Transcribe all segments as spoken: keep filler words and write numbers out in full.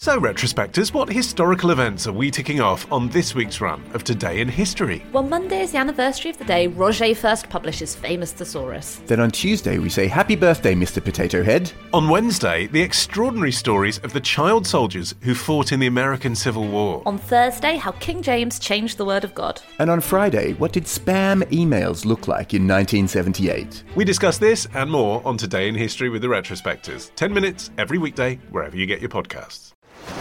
So, retrospectors, what historical events are we ticking off on this week's run of Today in History? Well, Monday is the anniversary of the day Roger first published his famous Thesaurus. Then on Tuesday we say happy birthday, Mister Potato Head. On Wednesday, the extraordinary stories of the child soldiers who fought in the American Civil War. On Thursday, how King James changed the word of God. And on Friday, what did spam emails look like in nineteen seventy-eight? We discuss this and more on Today in History with the Retrospectors. Ten minutes every weekday, wherever you get your podcasts.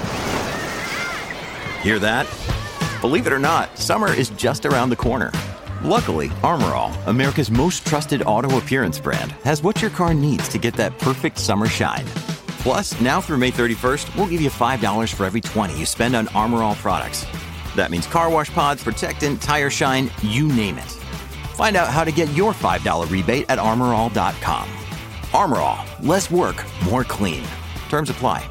Hear that? Believe it or not, summer is just around the corner. Luckily, Armor All, America's most trusted auto appearance brand, has what your car needs to get that perfect summer shine. Plus, now through May thirty-first, we'll give you five dollars for every twenty you spend on Armor All products. That means car wash pods, protectant, tire shine, you name it. Find out how to get your five dollars rebate at armor all dot com. Armor All, less work, more clean. Terms apply.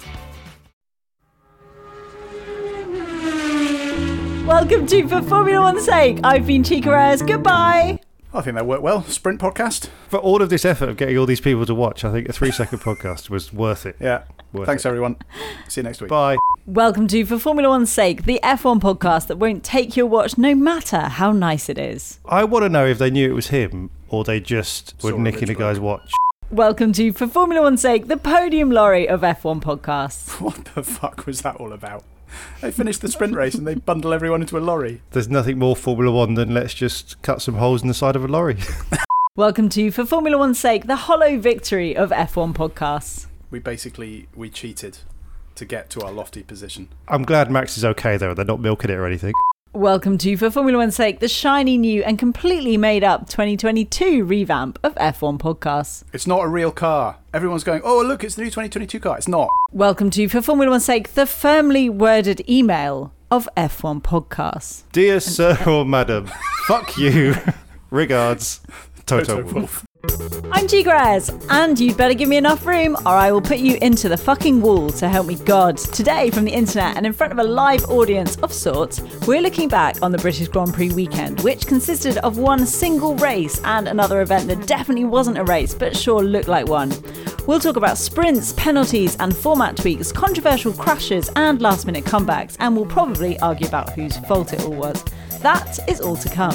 Welcome to For Formula One's Sake. I've been Chica Reyes. Goodbye. I think that worked well. Sprint podcast. For all of this effort of getting all these people to watch, I think a three-second podcast was worth it. Yeah. Worth Thanks, it. everyone. See you next week. Bye. Welcome to For Formula One's Sake, the F one podcast that won't take your watch no matter how nice it is. I want to know if they knew it was him or they just were Saw nicking a Ridgebrook. guy's watch. Welcome to For Formula One's Sake, the podium lorry of F one podcasts. What the fuck was that all about? They finished the sprint race and they bundle everyone into a lorry. There's nothing more Formula One than let's just cut some holes in the side of a lorry. Welcome to For Formula One's Sake, the hollow victory of F one podcasts. We basically, we cheated to get to our lofty position. I'm glad Max is okay, though. They're not milking it or anything. Welcome to For Formula One's Sake, the shiny new and completely made up twenty twenty-two revamp of F one podcasts. It's not a real car. Everyone's going, oh, look, it's the new twenty twenty-two car. It's not. Welcome to For Formula One's Sake, the firmly worded email of F one podcasts. Dear sir or madam, fuck you. Regards, Toto, Toto Wolff. I'm Chica Reyes, and you'd better give me enough room or I will put you into the fucking wall, so help me God. Today, from the internet and in front of a live audience of sorts, we're looking back on the British Grand Prix weekend, which consisted of one single race and another event that definitely wasn't a race, but sure looked like one. We'll talk about sprints, penalties and format tweaks, controversial crashes and last-minute comebacks, and we'll probably argue about whose fault it all was. That is all to come.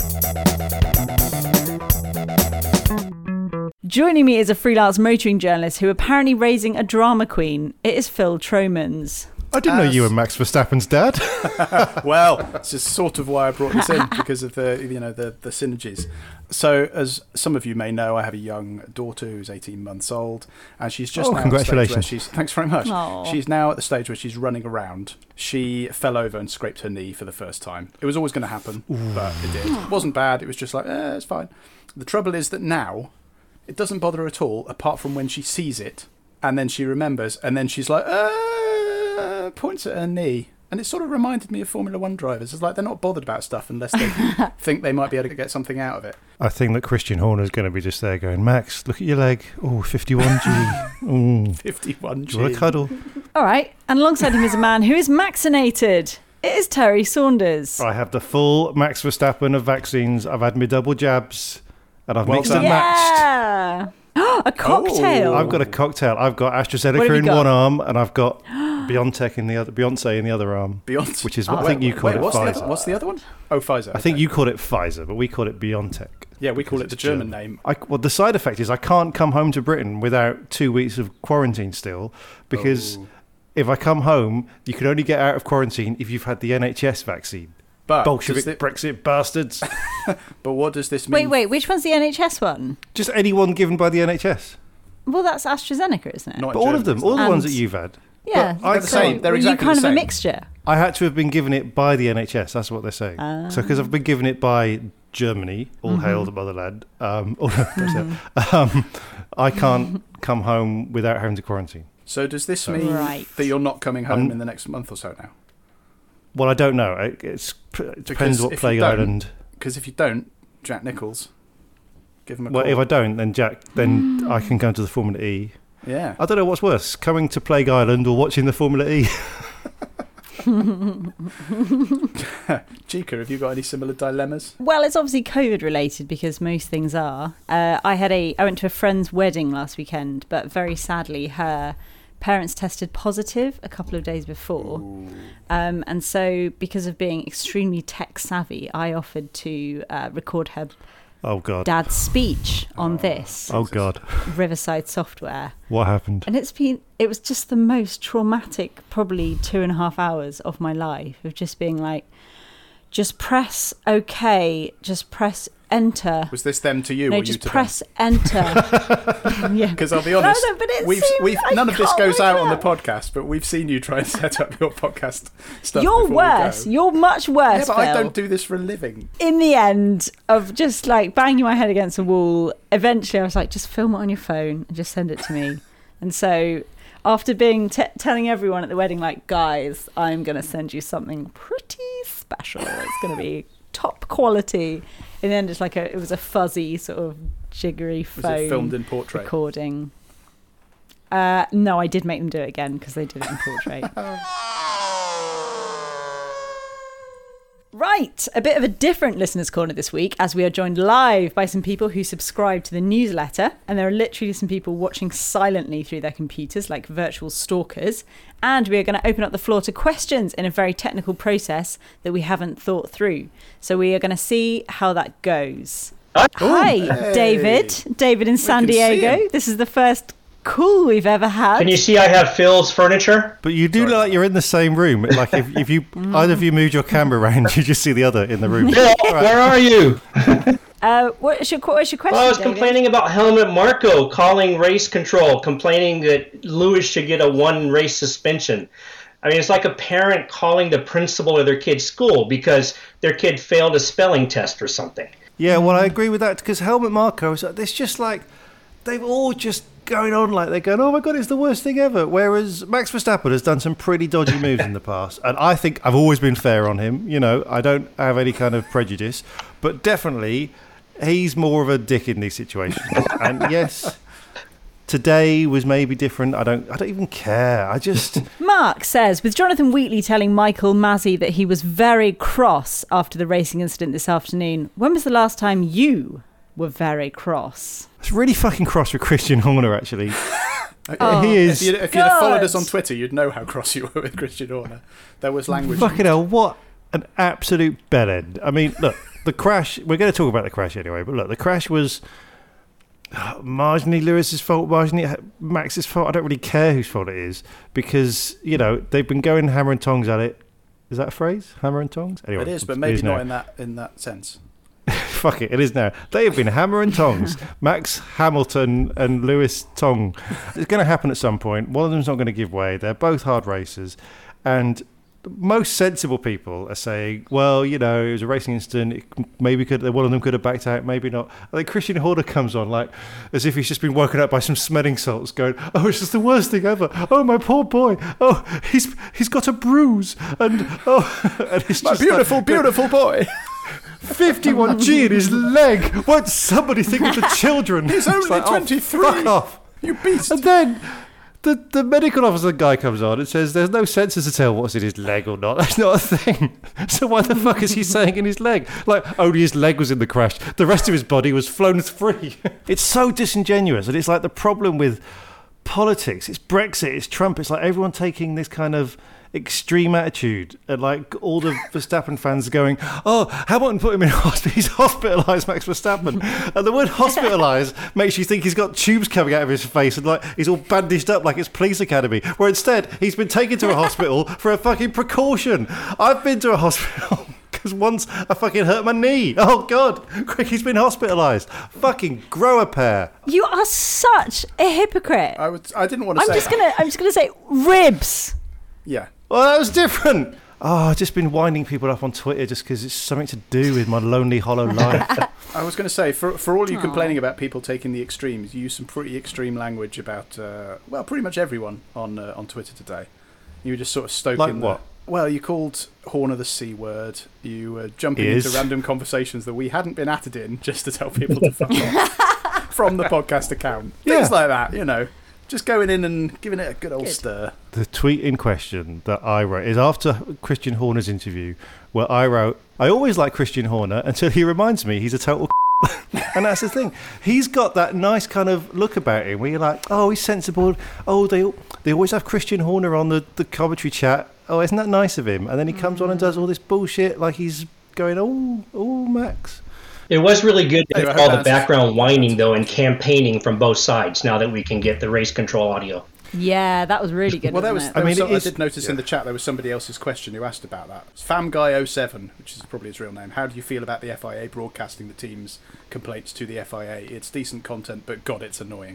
Joining me is a freelance motoring journalist who apparently raising a drama queen. It is Phil Tromans. I didn't know As- you were Max Verstappen's dad. Well, this is sort of why I brought this in, because of the, you know, the, the synergies. So, as some of you may know, I have a young daughter who's eighteen months old, and she's just Oh, now at the stage where congratulations. she's, thanks very much. Aw. She's now at the stage where she's running around. She fell over and scraped her knee for the first time. It was always going to happen, but it did. It wasn't bad. It was just like, eh, it's fine. The trouble is that now, it doesn't bother her at all, apart from when she sees it, and then she remembers, and then she's like, uh, points at her knee. And it sort of reminded me of Formula One drivers. It's like they're not bothered about stuff unless they think they might be able to get something out of it. I think that Christian Horner's going to be just there going, Max, look at your leg. Oh, fifty-one G. Ooh. fifty-one G. Do you want a cuddle? All right, and alongside him is a man who is vaccinated. It is Terry Saunders. I have the full Max Verstappen of vaccines. I've had my double jabs and I've Well mixed done. and matched. Yeah. A cocktail. I've got a cocktail. I've got What have AstraZeneca you in got? one arm and I've got Biontech in the other, Beyonce in the other arm. Beyond. Which is what Oh, I think wait, you call wait, it what's the, Pfizer. other, what's the other one? Oh, Pfizer. I think okay. you call it Pfizer, but we call it Biontech. Yeah, we call it because the it's German German. name. I, well, the side effect is I can't come home to Britain without two weeks of quarantine still, because Oh. if I come home, you can only get out of quarantine if you've had the N H S vaccine. But, Bolshevik does it- Brexit bastards. but what does this Wait, mean? wait, which one's the N H S one? Just anyone given by the N H S. Well, that's AstraZeneca, isn't it? Not in But all of Germany, them, all the And- ones that you've had. yeah, but I They're the same. so They're were exactly you kind the of same. a mixture. I had to have been given it by the N H S. That's what they're saying. Ah. So because I've been given it by Germany, all Mm-hmm. hail the motherland. Um, oh, no, that's it. um, I can't come home without having to quarantine. So does this So- mean Right. that you're not coming home Um, in the next month or so now? Well, I don't know. It, it's, it depends Because what if Plague you don't- Island. Because if you don't, Jack Nichols, give him a Well, call. if I don't, then Jack, then I can go to the Formula E. Yeah. I don't know what's worse, coming to Plague Island or watching the Formula E. Chica, have you got any similar dilemmas? Well, it's obviously COVID related because most things are. Uh, I had a I went to a friend's wedding last weekend, but very sadly, her parents tested positive a couple of days before. Um, and so because of being extremely tech savvy, I offered to uh, record her Oh, God. dad's speech on this Oh, God. Riverside software. What happened? And it's been, it was just the most traumatic, probably two and a half hours of my life of just being like, just press OK, just press enter. Was this them to you No, or just you to press them? enter. Yeah. Because I'll be honest, No, no, but it we've, seemed- we've, I none of this can't goes work out it on the out. podcast, but we've seen you try and set up your podcast stuff. You're before worse. We go. You're much worse, Yeah, but I Phil. don't do this for a living. In the end of just like banging my head against a wall, eventually I was like, just film it on your phone and just send it to me. And so after being t- telling everyone at the wedding, like, guys, I'm going to send you something pretty special. It's going to be top quality. In the end, it's like a, it was a fuzzy sort of jiggery Was phone it filmed in portrait? recording. Uh, no, I did make them do it again because they did it in portrait. Right, a bit of a different listeners' corner this week as we are joined live by some people who subscribe to the newsletter, and there are literally some people watching silently through their computers like virtual stalkers, and we are going to open up the floor to questions in a very technical process that we haven't thought through. So we are going to see how that goes. Hi, Hey. David. David in San can see Diego. him. This is the first call we've ever had. Can you see I have Phil's furniture? But you do look like you're in the same room. Like if, if you either of you moved your camera around, you just see the other in the room. Phil, where are you? Uh, what's your, what's your question, Well, I was David? complaining about Helmut Marko calling race control, complaining that Lewis should get a one race suspension. I mean, it's like a parent calling the principal of their kid's school because their kid failed a spelling test or something. Yeah, well, I agree with that because Helmut Marko is it's just like they've all just going on like they're going, oh my God, it's the worst thing ever. Whereas Max Verstappen has done some pretty dodgy moves in the past. And I think I've always been fair on him. You know, I don't have any kind of prejudice. But definitely, he's more of a dick in these situations. And yes, today was maybe different. I don't I don't even care. I just... Mark says, with Jonathan Wheatley telling Michael Masi that he was very cross after the racing incident this afternoon, when was the last time you were very cross? It's really fucking cross with Christian Horner, actually. Oh, he is... If you'd, if you'd have followed us God. on Twitter, you'd know how cross you were with Christian Horner. There was language. Fucking hell, what an absolute bellend. I mean, look, the crash, we're going to talk about the crash anyway, but look, the crash was uh, marginally Lewis's fault, marginally Max's fault. I don't really care whose fault it is because, you know, they've been going hammer and tongs at it. Is that a phrase? Hammer and tongs? Anyway, It is, but it maybe is not now. in that in that sense. Fuck it, it is now. They have been hammer and tongs. Max Hamilton and Lewis Tong. It's going to happen at some point. One of them's not going to give way. They're both hard racers. And most sensible people are saying, well, you know, it was a racing incident. It maybe could one of them could have backed out, maybe not. I think Christian Horner comes on like as if he's just been woken up by some smelling salts going, oh, it's just the worst thing ever. Oh, my poor boy. Oh, he's he's got a bruise. And, oh, and it's My just beautiful, like, beautiful boy. fifty-one G in his leg. Won't somebody think of the children? He's It's only like, oh, twenty-three. fuck off. You beast. And then the, the medical officer guy comes on and says there's no sensors to tell what's in his leg or not. That's not a thing. So why the fuck is he saying in his leg? Like, only his leg was in the crash. The rest of his body was flown free. It's so disingenuous. And it's like the problem with politics. It's Brexit. It's Trump. It's like everyone taking this kind of extreme attitude, and like all the Verstappen fans going, oh, Hamilton put him in hospital, he's hospitalised, Max Verstappen. And the word hospitalised makes you think he's got tubes coming out of his face and like he's all bandaged up like it's police academy, where instead he's been taken to a hospital for a fucking precaution. I've been to a hospital because once I fucking hurt my knee. Oh God, quick, he's been hospitalised. Fucking grow a pair. You are such a hypocrite. I would. I didn't want to I'm say. just that. gonna. I'm just gonna say ribs. Yeah. Well, that was different. Oh, I've just been winding people up on Twitter just because it's something to do with my lonely, hollow life. I was going to say, for for all you complaining about people taking the extremes, you use some pretty extreme language about, uh, well, pretty much everyone on uh, on Twitter today. You were just sort of stoking Like the- what? Well, you called Horner the C word. You were jumping Is. into random conversations that we hadn't been added in just to tell people to fuck off from the podcast account. Things Yeah. like that, you know. Just going in and giving it a good old Good. stir. The tweet in question that I wrote is after Christian Horner's interview, where I wrote, I always like Christian Horner until he reminds me he's a total And that's the thing. He's got that nice kind of look about him where you're like, oh, he's sensible. Oh, they they always have Christian Horner on the, the commentary chat. Oh, isn't that nice of him? And then he comes on and does all this bullshit like he's going, oh, oh, Max. It was really good to Anyway, I hear all hope the that's- background whining, though, and campaigning from both sides now that we can get the race control audio. Yeah, that was really good. Well, there was. wasn't There I mean, was some- it I is- did notice in the chat there was somebody else's question who asked about that. It's Famguy oh seven, which is probably his real name. How do you feel about the F I A broadcasting the team's complaints to the F I A? It's decent content, but God, it's annoying.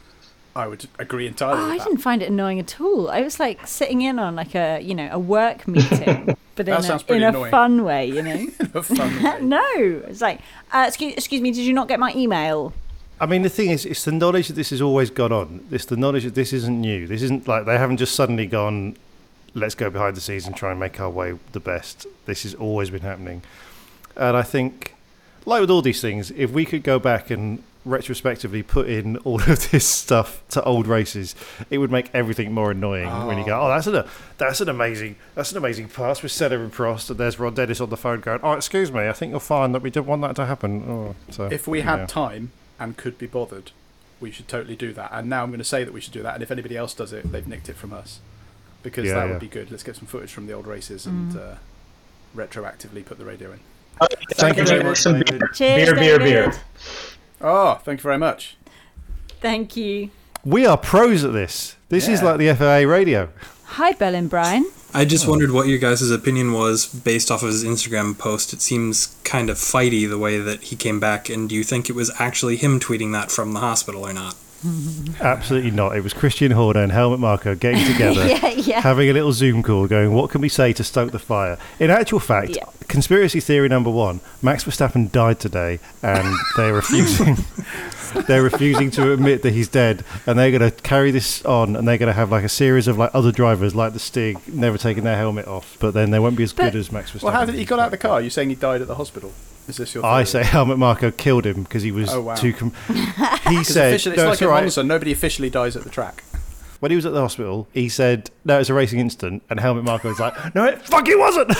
I would agree entirely Oh, I with that. didn't find it annoying at all. I was like sitting in on like a, you know, a work meeting, but in, That a, sounds pretty in a annoying. fun way, you know. A fun way. No, it's like, uh, excuse, excuse me, did you not get my email? I mean, the thing is, it's the knowledge that this has always gone on. It's the knowledge that this isn't new. This isn't like they haven't just suddenly gone, let's go behind the scenes and try and make our way the best. This has always been happening. And I think, like with all these things, if we could go back and retrospectively put in all of this stuff to old races, it would make everything more annoying when you go, oh, that's an that's an amazing that's an amazing pass with Senna and Prost, and there's Ron Dennis on the phone going, oh, excuse me, I think you'll find that we didn't want that to happen. Oh, so If we had yeah. time and could be bothered, we should totally do that. And now I'm going to say that we should do that. And if anybody else does it, they've nicked it from us, because Yeah, that yeah. would be good. Let's get some footage from the old races and uh, retroactively put the radio in. Thank you very much, Some David. Cheers, beer, beer, beer. David. Oh, thank you very much. Thank you. We are pros at this. This is Yeah. like the F A A radio. Hi, Bell and Brian. I just wondered what your guys' opinion was based off of his Instagram post. It seems kind of fighty the way that he came back, and do you think it was actually him tweeting that from the hospital or not? Absolutely not. It was Christian Horner and Helmut Marko getting together, Yeah, yeah. having a little Zoom call, going, what can we say to stoke the fire? In actual fact, Yeah. conspiracy theory number one, Max Verstappen died today, and they're refusing they're refusing to admit that he's dead, and they're going to carry this on, and they're going to have like a series of like other drivers like the Stig never taking their helmet off, but then they won't be as But- good as Max Verstappen. Well, how did he got out of the car? Are you saying he died at the hospital? Is this your I theory? say Helmut Marko killed him because he was Oh, wow. too. Com- he 'Cause said, officially- no, it's it's like all in right. Monza, nobody officially dies at the track. When he was at the hospital, he said, no, it's a racing incident. And Helmut Marko was like, no, it fucking wasn't.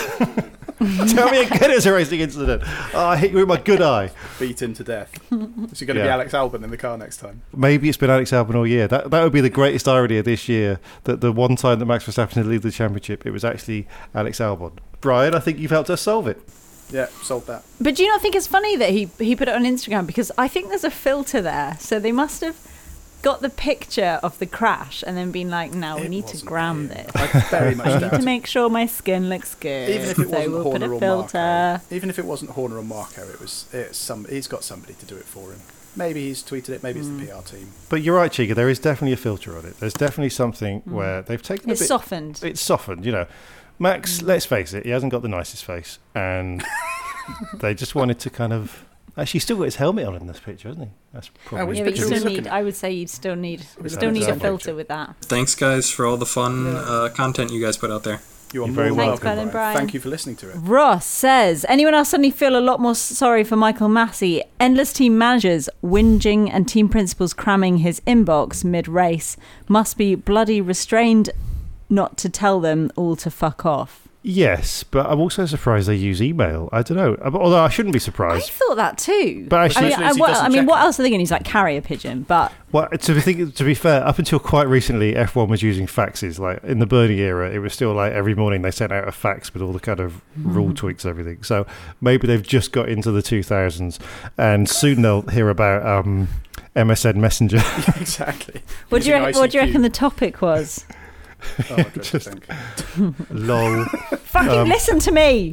Tell me again it's a racing incident. Oh, I hit you with my good eye. Beaten to death. Is he going to be Yeah. Alex Albon in the car next time? Maybe it's been Alex Albon all year. That that would be the greatest irony of this year, that the one time that Max Verstappen had lead the championship, it was actually Alex Albon. Brian, I think you've helped us solve it. Yeah, sold that. But do you not think it's funny that he, he put it on Instagram? Because I think there's a filter there. So they must have got the picture of the crash and then been like, no, we It need to wasn't gram him. this. I very much I need doubt to it. make sure my skin looks good. Even if it so wasn't we'll Horner put a or filter. Marko, even if it wasn't Horner or Marko, it was it's some. He's got somebody to do it for him. Maybe he's tweeted it. Maybe it's Mm. the P R team. But you're right, Chica, there is definitely a filter on it. There's definitely something where they've taken a It's bit... softened. It's softened, you know. Max, let's face it, he hasn't got the nicest face. And they just wanted to kind of... Actually, he's still got his helmet on in this picture, hasn't he? That's probably... which Yeah, but you picture are we still looking need. at? I would say you'd still need. Which Still need a picture? filter with that. Thanks, guys, for all the fun uh, content you guys put out there. You are You're more very than welcome. Thanks, welcome, Colin Brian. Brian. Thank you for listening to it. Ross says, anyone else suddenly feel a lot more sorry for Michael Massey? Endless team managers whinging and team principals cramming his inbox mid-race. Must be bloody restrained not to tell them all to fuck off. Yes, but I'm also surprised they use email. I don't know. Although I shouldn't be I surprised. thought that too. But actually- I mean, Especially I, as he what, doesn't I mean check what it. else are they going to use? Like carrier pigeon, but Well, to be think, to be fair, up until quite recently, F one was using faxes. Like in the Bernie era, it was still like every morning they sent out a fax with all the kind of rule tweaks and everything. So maybe they've just got into the two thousands, and soon they'll hear about um, M S N Messenger. Exactly. what do you Using reckon, what do you I C Q. reckon the topic was? Oh, I dread to think. Lol. Fucking Um, listen to me.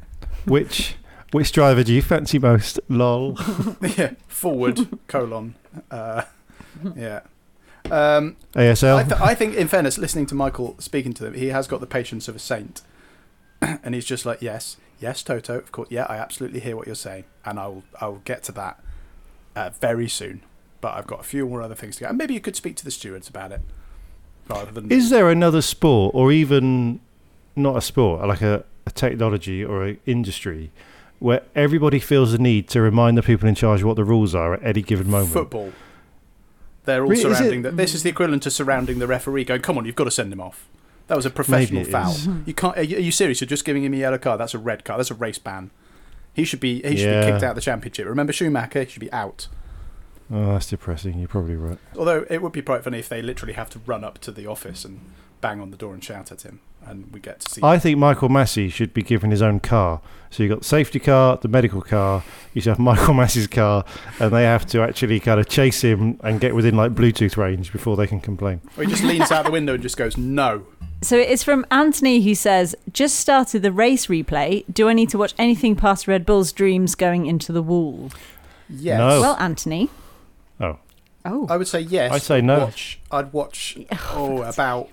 Which which driver do you fancy most? Lol. Yeah, forward colon. Uh, yeah. Um, A S L. I, th- I think, in fairness, listening to Michael speaking to them, he has got the patience of a saint, and he's just like, yes, yes, Toto, of course, yeah, I absolutely hear what you're saying, and I will, I will get to that uh, very soon. But I've got a few more other things to get, and maybe you could speak to the stewards about it, rather than. Is there another sport, or even not a sport, like a, a technology or an industry, where everybody feels the need to remind the people in charge what the rules are at any given moment? Football? They're all Really, is surrounding. it- The, this is the equivalent to surrounding the referee, going, "Come on, you've got to send him off." That was a professional Maybe it foul. is. You can't. Are you, are you serious? You're just giving him a yellow card. That's a red card. That's a race ban. He should be he should Yeah. be kicked out of the championship. Remember Schumacher? He should be out. Oh, that's depressing. You're probably right. Although it would be quite funny if they literally have to run up to the office and bang on the door and shout at him, and we get to see. I think Michael Massey should be given his own car. So you've got the safety car, the medical car, you should have Michael Massey's car, and they have to actually kind of chase him and get within like Bluetooth range before they can complain. Or he just leans out the window and just goes, no. So it's from Anthony, who says, just started the race replay. Do I need to watch anything past Red Bull's dreams going into the wall? Yes. No. Well, Anthony. Oh. Oh. I would say yes. I'd say no. Watch, I'd watch oh about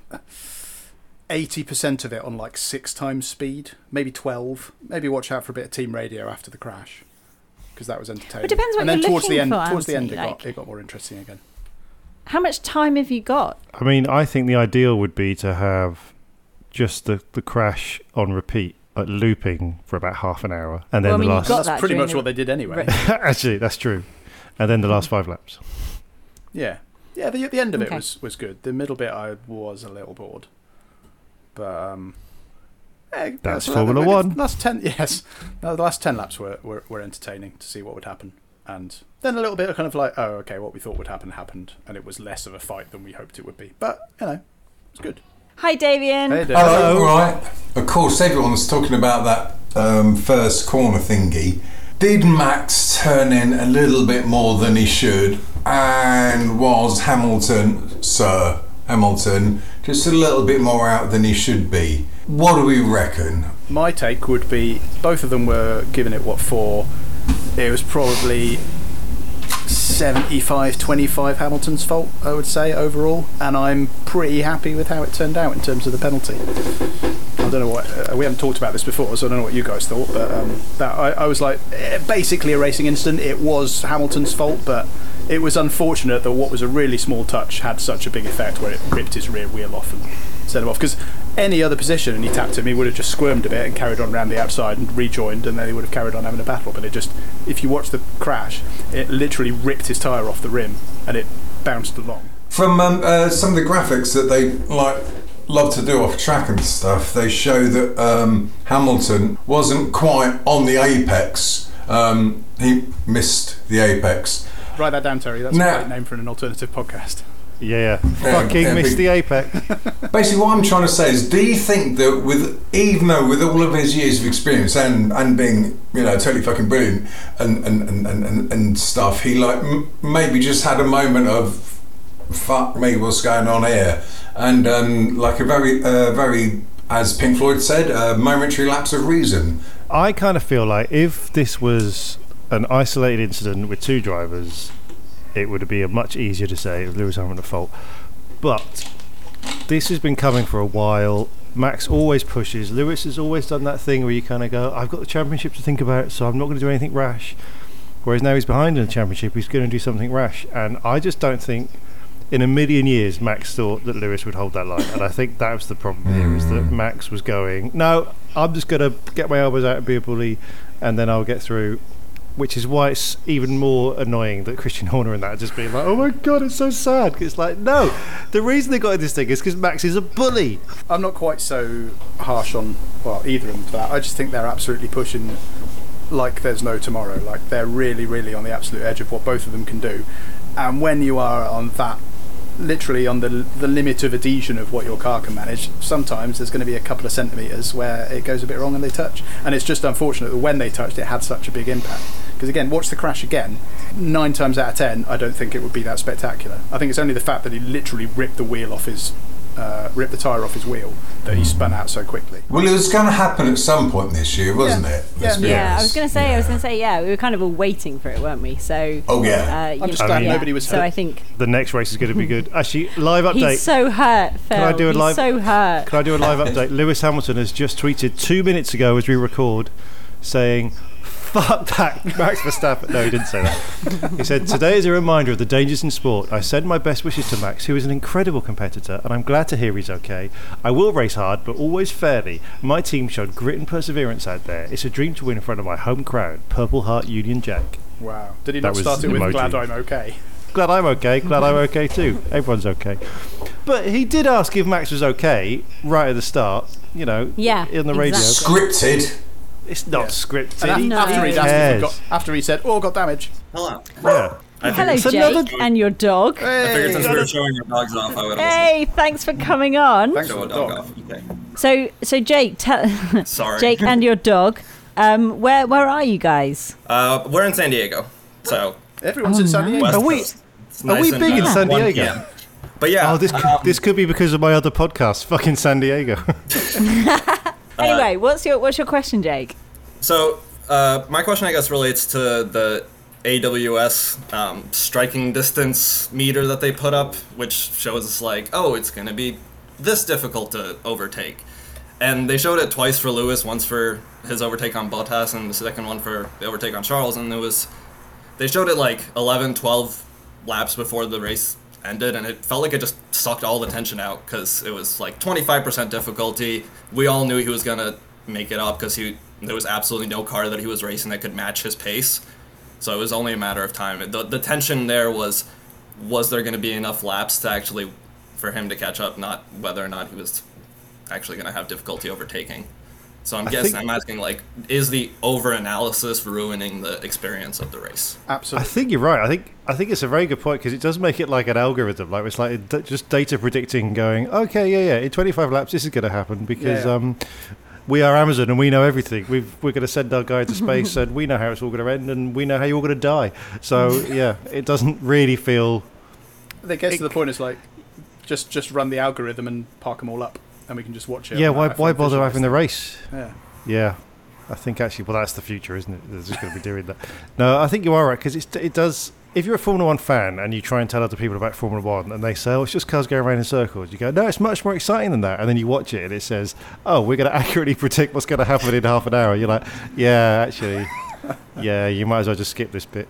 eighty percent of it on like six times speed, maybe twelve. Maybe watch out for a bit of team radio after the crash, because that was entertaining. It depends what and then you're towards the looking end, for, towards the end, it Anthony, got like- it got more interesting again. How much time have you got? I mean, I think the ideal would be to have just the, the crash on repeat, like looping for about half an hour, and then Well, I mean, the you last. got That's that pretty during much the- what they did anyway. Actually, that's true. And then the last five laps. Yeah, yeah. The the end of it Okay. was, was good. The middle bit, I was a little bored, but um, eh, That's the- Formula the- One. Last ten, yes, no, the last ten laps were, were were entertaining to see what would happen, and then a little bit of kind of like, oh, okay, what we thought would happen happened, and it was less of a fight than we hoped it would be. But you know, it was good. Hi, Davian. Hey, Dave. Hello, all right. Of course, everyone's talking about that um, first corner thingy. Did Max turn in a little bit more than he should? And was Hamilton, Sir Hamilton, just a little bit more out than he should be? What do we reckon? My take would be both of them were giving it what for. It was probably seventy-five twenty-five Hamilton's fault, I would say, overall, and I'm pretty happy with how it turned out in terms of the penalty. I don't know what uh, we haven't talked about this before, so I don't know what you guys thought, but um, that I, I was like, eh, basically a racing incident. It was Hamilton's fault, but it was unfortunate that what was a really small touch had such a big effect where it ripped his rear wheel off and set him off. Because any other position and he tapped him, he would have just squirmed a bit and carried on around the outside and rejoined, and then he would have carried on having a battle. But it just, if you watch the crash, it literally ripped his tyre off the rim and it bounced along. From um, uh, some of the graphics that they like love to do off track and stuff, they show that um, Hamilton wasn't quite on the apex. Um, he missed the apex. Write that down, Terry. That's Now- a great name for an alternative podcast. Yeah, Yeah, fucking yeah, missed big- the apex. Basically, what I'm trying to say is, do you think that with, even though with all of his years of experience and, and being, you know, totally fucking brilliant and and, and, and, and stuff, he like m- maybe just had a moment of, fuck me, what's going on here? And um, like a very, uh, very, as Pink Floyd said, a momentary lapse of reason. I kind of feel like if this was an isolated incident with two drivers, it would be a much easier to say it was Lewis Hamilton's fault. But this has been coming for a while. Max always pushes. Lewis has always done that thing where you kind of go, I've got the championship to think about, so I'm not going to do anything rash. Whereas now he's behind in the championship, he's going to do something rash. And I just don't think in a million years Max thought that Lewis would hold that line. And I think that was the problem here, is that Max was going, no, I'm just going to get my elbows out and be a bully, and then I'll get through. Which is why it's even more annoying that Christian Horner and that are just being like, oh my god, it's so sad. It's like, no, the reason they got in this thing is because Max is a bully. I'm not quite so harsh on, well, either of them for that. I just think they're absolutely pushing like there's no tomorrow. Like, they're really, really on the absolute edge of what both of them can do. And when you are on that, literally on the the limit of adhesion of what your car can manage, sometimes there's going to be a couple of centimetres where it goes a bit wrong and they touch. And it's just unfortunate that when they touched, it had such a big impact. Because again, watch the crash again, nine times out of ten, I don't think it would be that spectacular. I think it's only the fact that he literally ripped the wheel off his, uh, ripped the tyre off his wheel, that he spun out so quickly. Well, it was going to happen at some point this year, wasn't Yeah. it? Let's Yeah. be Yeah, I honest. was going to say, I was going to say, yeah, we were kind of all waiting for it, weren't we? So, Oh, yeah. uh, I'm you- just glad yeah. nobody was So hurt. I think The next race is going to be good. Actually, live update. he's so hurt, Phil. Can I do a he's live- so hurt. Can I do a live update? Lewis Hamilton has just tweeted two minutes ago as we record, saying, fuck that Max Verstappen. No, he didn't say that. He said, today is a reminder of the dangers in sport. I send my best wishes to Max, who is an incredible competitor, and I'm glad to hear he's okay. I will race hard, but always fairly. My team showed grit and perseverance out there. It's a dream to win in front of my home crowd. Purple Heart Union Jack. Wow. Did he That not was start it with emoji. glad I'm okay? Glad I'm okay. Glad I'm okay too. Everyone's okay. But he did ask if Max was okay right at the start, you know, Yeah, in the radio. exactly. Scripted. It's not Yeah. scripted. And af- No. after, he'd asked if cares? he got, after he said, "Oh, got damage." Hello. Yeah. I Hello, figured, Jake, another- and your dog. I figured since we Hey, were showing our dogs off, I would Hey, thanks for coming on. thanks show for a the dog dog. off. Okay. So, so Jake, tell Sorry. Jake and your dog. Um, where where are you guys? Uh, we're in San Diego, so Everyone's Oh, in San Diego. West Are we- Coast. It's are nice we and, big in uh, San one Diego? P M. But yeah, Oh, this could, um, this could be because of my other podcast, fucking San Diego. Anyway, what's your what's your question, Jake? So, uh, my question, I guess, relates to the A W S um, striking distance meter that they put up, which shows us, like, oh, it's going to be this difficult to overtake. And they showed it twice for Lewis, once for his overtake on Bottas, and the second one for the overtake on Charles, and it was... They showed it, like, eleven, twelve laps before the race ended, and it felt like it just sucked all the tension out, because it was, like, twenty-five percent difficulty. We all knew he was going to make it up, because he there was absolutely no car that he was racing that could match his pace. So it was only a matter of time. The, the tension there was, was there going to be enough laps to actually, for him to catch up, not whether or not he was actually going to have difficulty overtaking. So I'm I guessing, think- I'm asking, like, is the over-analysis ruining the experience of the race? I Absolutely. think you're right. I think I think it's a very good point because it does make it like an algorithm. Like it's like d- just data predicting, going, okay, yeah, yeah, in twenty-five laps this is going to happen because Yeah. um, we are Amazon and we know everything. We've we're going to send our guy to space and we know how it's all going to end and we know how you're all going to die. So yeah, it doesn't really feel. They get to the point. It's like, just just run the algorithm and park them all up, and we can just watch it. Yeah, on why that why F one bother visual. having the race? Yeah. Yeah, I think actually, well, that's the future, isn't it? They're just going to be doing that. No, I think you are right because it does. If you're a Formula One fan and you try and tell other people about Formula One and they say, "Oh, it's just cars going around in circles," you go, "No, it's much more exciting than that." And then you watch it and it says, "Oh, we're going to accurately predict what's going to happen in half an hour." You're like, "Yeah, actually, yeah, you might as well just skip this bit."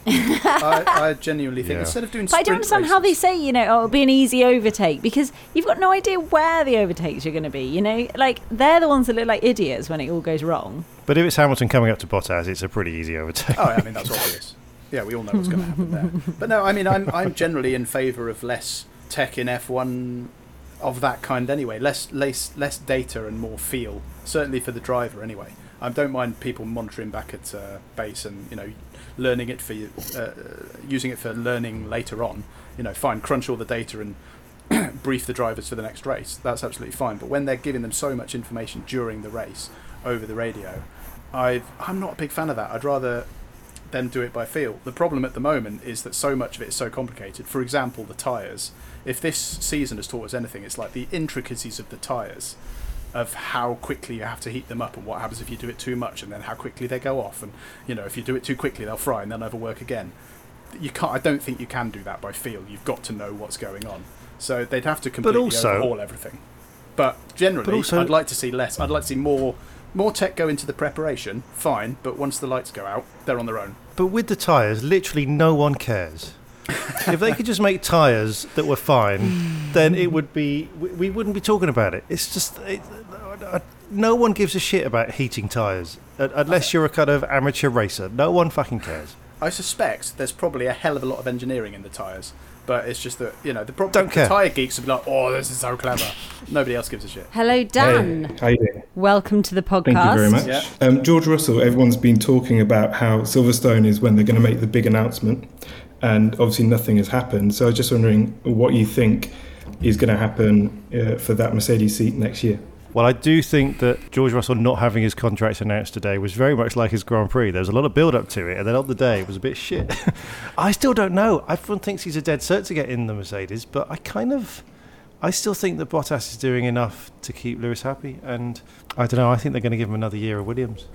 I, I genuinely think Yeah. instead of doing But I don't sprint understand how they races- say, you know, oh, it'll be an easy overtake because you've got no idea where the overtakes are going to be. You know, like they're the ones that look like idiots when it all goes wrong. But if it's Hamilton coming up to Bottas, it's a pretty easy overtake. Oh, I mean that's obvious. Yeah, we all know what's going to happen there. But no, I mean I'm I'm generally in favour of less tech in F one of that kind anyway. Less less less data and more feel. Certainly for the driver anyway. I don't mind people monitoring back at uh, base and you know learning it for you, uh, using it for learning later on. You know, fine, crunch all the data and brief the drivers for the next race. That's absolutely fine. But when they're giving them so much information during the race over the radio, I've, I'm not a big fan of that. I'd rather them do it by feel. The problem at the moment is that so much of it is so complicated. For example, the tyres. If this season has taught us anything, it's like the intricacies of the tyres, of how quickly you have to heat them up and what happens if you do it too much and then how quickly they go off. And, you know, if you do it too quickly, they'll fry and they'll never work again. You can't. I don't think you can do that by feel. You've got to know what's going on. So they'd have to completely also- overhaul everything. But generally, But also- I'd like to see less. I'd like to see more more tech go into the preparation, fine, but once the lights go out, they're on their own. But with the tyres, literally no one cares. If they could just make tyres that were fine, then it would be. We, we wouldn't be talking about it. It's just it, uh, no one gives a shit about heating tyres uh, unless you're a kind of amateur racer. No one fucking cares. I suspect there's probably a hell of a lot of engineering in the tyres, but it's just that, you know, the, pro- Don't the care. tyre geeks would be like, oh, this is so clever. Nobody else gives a shit. Hello, Dan. Hey, how you doing? Welcome to the podcast. Thank you very much. Yeah. Um, George Russell, everyone's been talking about how Silverstone is when they're going to make the big announcement, and obviously nothing has happened. So I was just wondering what you think is going to happen uh, for that Mercedes seat next year. Well, I do think that George Russell not having his contract announced today was very much like his Grand Prix. There was a lot of build-up to it, and then on the day it was a bit shit. I still don't know. Everyone thinks he's a dead cert to get in the Mercedes, but I kind of... I still think that Bottas is doing enough to keep Lewis happy, and I don't know, I think they're going to give him another year of Williams.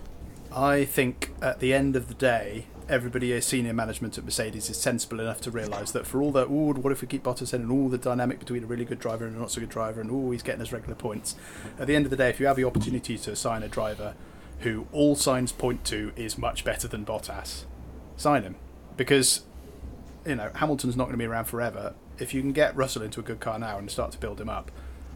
I think at the end of the day, everybody at senior management at Mercedes is sensible enough to realise that for all the, ooh, what if we keep Bottas in, and all the dynamic between a really good driver and a not so good driver, and ooh, he's getting us regular points. At the end of the day, if you have the opportunity to sign a driver who all signs point to is much better than Bottas, sign him. Because, you know, Hamilton's not going to be around forever. If you can get Russell into a good car now and start to build him up,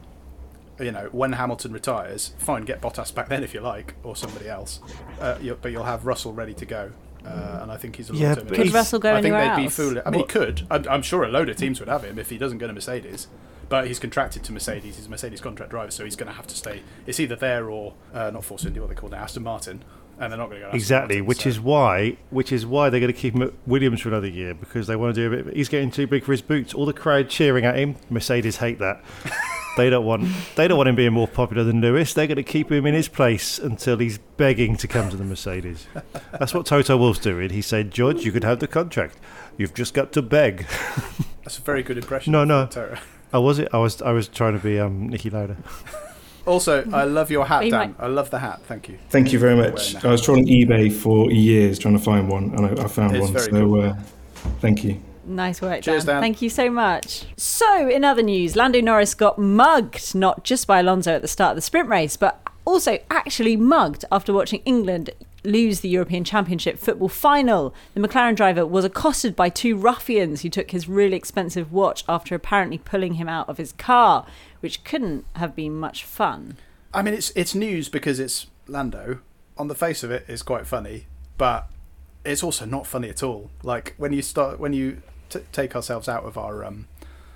you know, when Hamilton retires, fine, get Bottas back then if you like, or somebody else. Uh, you, but you'll have Russell ready to go. Uh, and I think he's a Yeah, long-term but Could he's- Russell go I think anywhere they'd be else? foolish. I mean, he could. I'm, I'm sure a load of teams would have him if he doesn't go to Mercedes. But he's contracted to Mercedes. He's a Mercedes contract driver, so he's going to have to stay. It's either there or uh, not Force India, what they call now, Aston Martin, and they're not going to go. Aston Exactly, Martin, which so. is why, which is why they're going to keep him at Williams for another year, because they want to do a bit. He's getting too big for his boots. All the crowd cheering at him. Mercedes hate that. They don't want. They don't want him being more popular than Lewis. They're going to keep him in his place until he's begging to come to the Mercedes. That's what Toto Wolff's doing. He said, "Judge, you could have the contract. You've just got to beg." That's a very good impression. No, of no. Toto. Oh, was it? I was. I was trying to be um, Nicky Lauda. Also, I love your hat, He Dan. might- I love the hat. Thank you. Thank you very much. I was trawling eBay for years trying to find one, and I, I found It's one. very So, cool. uh, thank you. Nice work, Cheers, Dan. Dan. Thank you so much. So, in other news, Lando Norris got mugged, not just by Alonso at the start of the sprint race, but also actually mugged after watching England lose the European Championship football final. The McLaren driver was accosted by two ruffians who took his really expensive watch after apparently pulling him out of his car, which couldn't have been much fun. I mean, it's it's news because it's Lando. On the face of it, it's quite funny, but it's also not funny at all. Like when you start, when you t- take ourselves out of our um,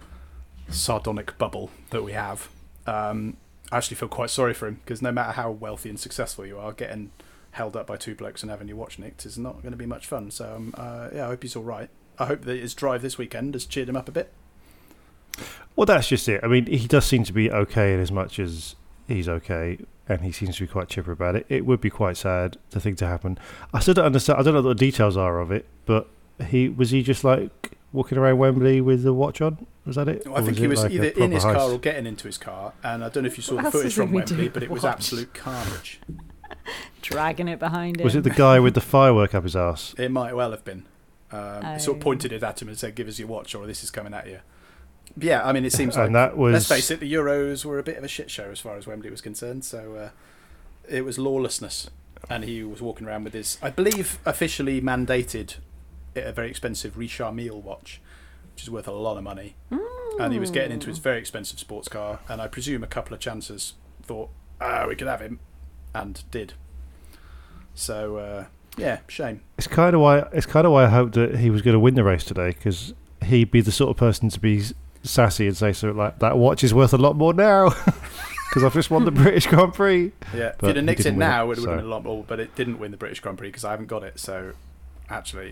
sardonic bubble that we have, um, I actually feel quite sorry for him, because no matter how wealthy and successful you are, getting held up by two blokes and having your watch nicked is not going to be much fun. So um, uh, yeah, I hope he's all right. I hope that his drive this weekend has cheered him up a bit. Well, that's just it. I mean, he does seem to be okay in as much as he's okay, and he seems to be quite chipper about it. It would be quite sad the thing to happen. I still don't understand. I don't know what the details are of it, but he was he just like walking around Wembley with the watch on? Was that it? I Or think was he it was like a either in proper his car heist? or getting into his car, and I don't know if you saw What the else footage is he from we do Wembley, with but it was watch? absolute carnage. Dragging it behind him. Was it the guy with the firework up his arse? It might well have been. Um, Oh. It sort of pointed it at him and said, "Give us your watch, or this is coming at you." But yeah, I mean, it seems like, And that was- let's face it, the Euros were a bit of a shit show as far as Wembley was concerned. So uh, it was lawlessness, and he was walking around with his, I believe, officially mandated, a very expensive Richard Mille watch, which is worth a lot of money. And he was getting into his very expensive sports car, and I presume a couple of chancers thought, "Ah, we could have him," and did. So uh, yeah, shame. It's kind of why it's kind of why I hoped that he was going to win the race today, because he'd be the sort of person to be sassy and say so like that watch is worth a lot more now because I've just won the British Grand Prix. Yeah, But if you'd have he nicked it didn't win now, it, it would have so. been a lot more. But it didn't win the British Grand Prix because I haven't got it. So actually,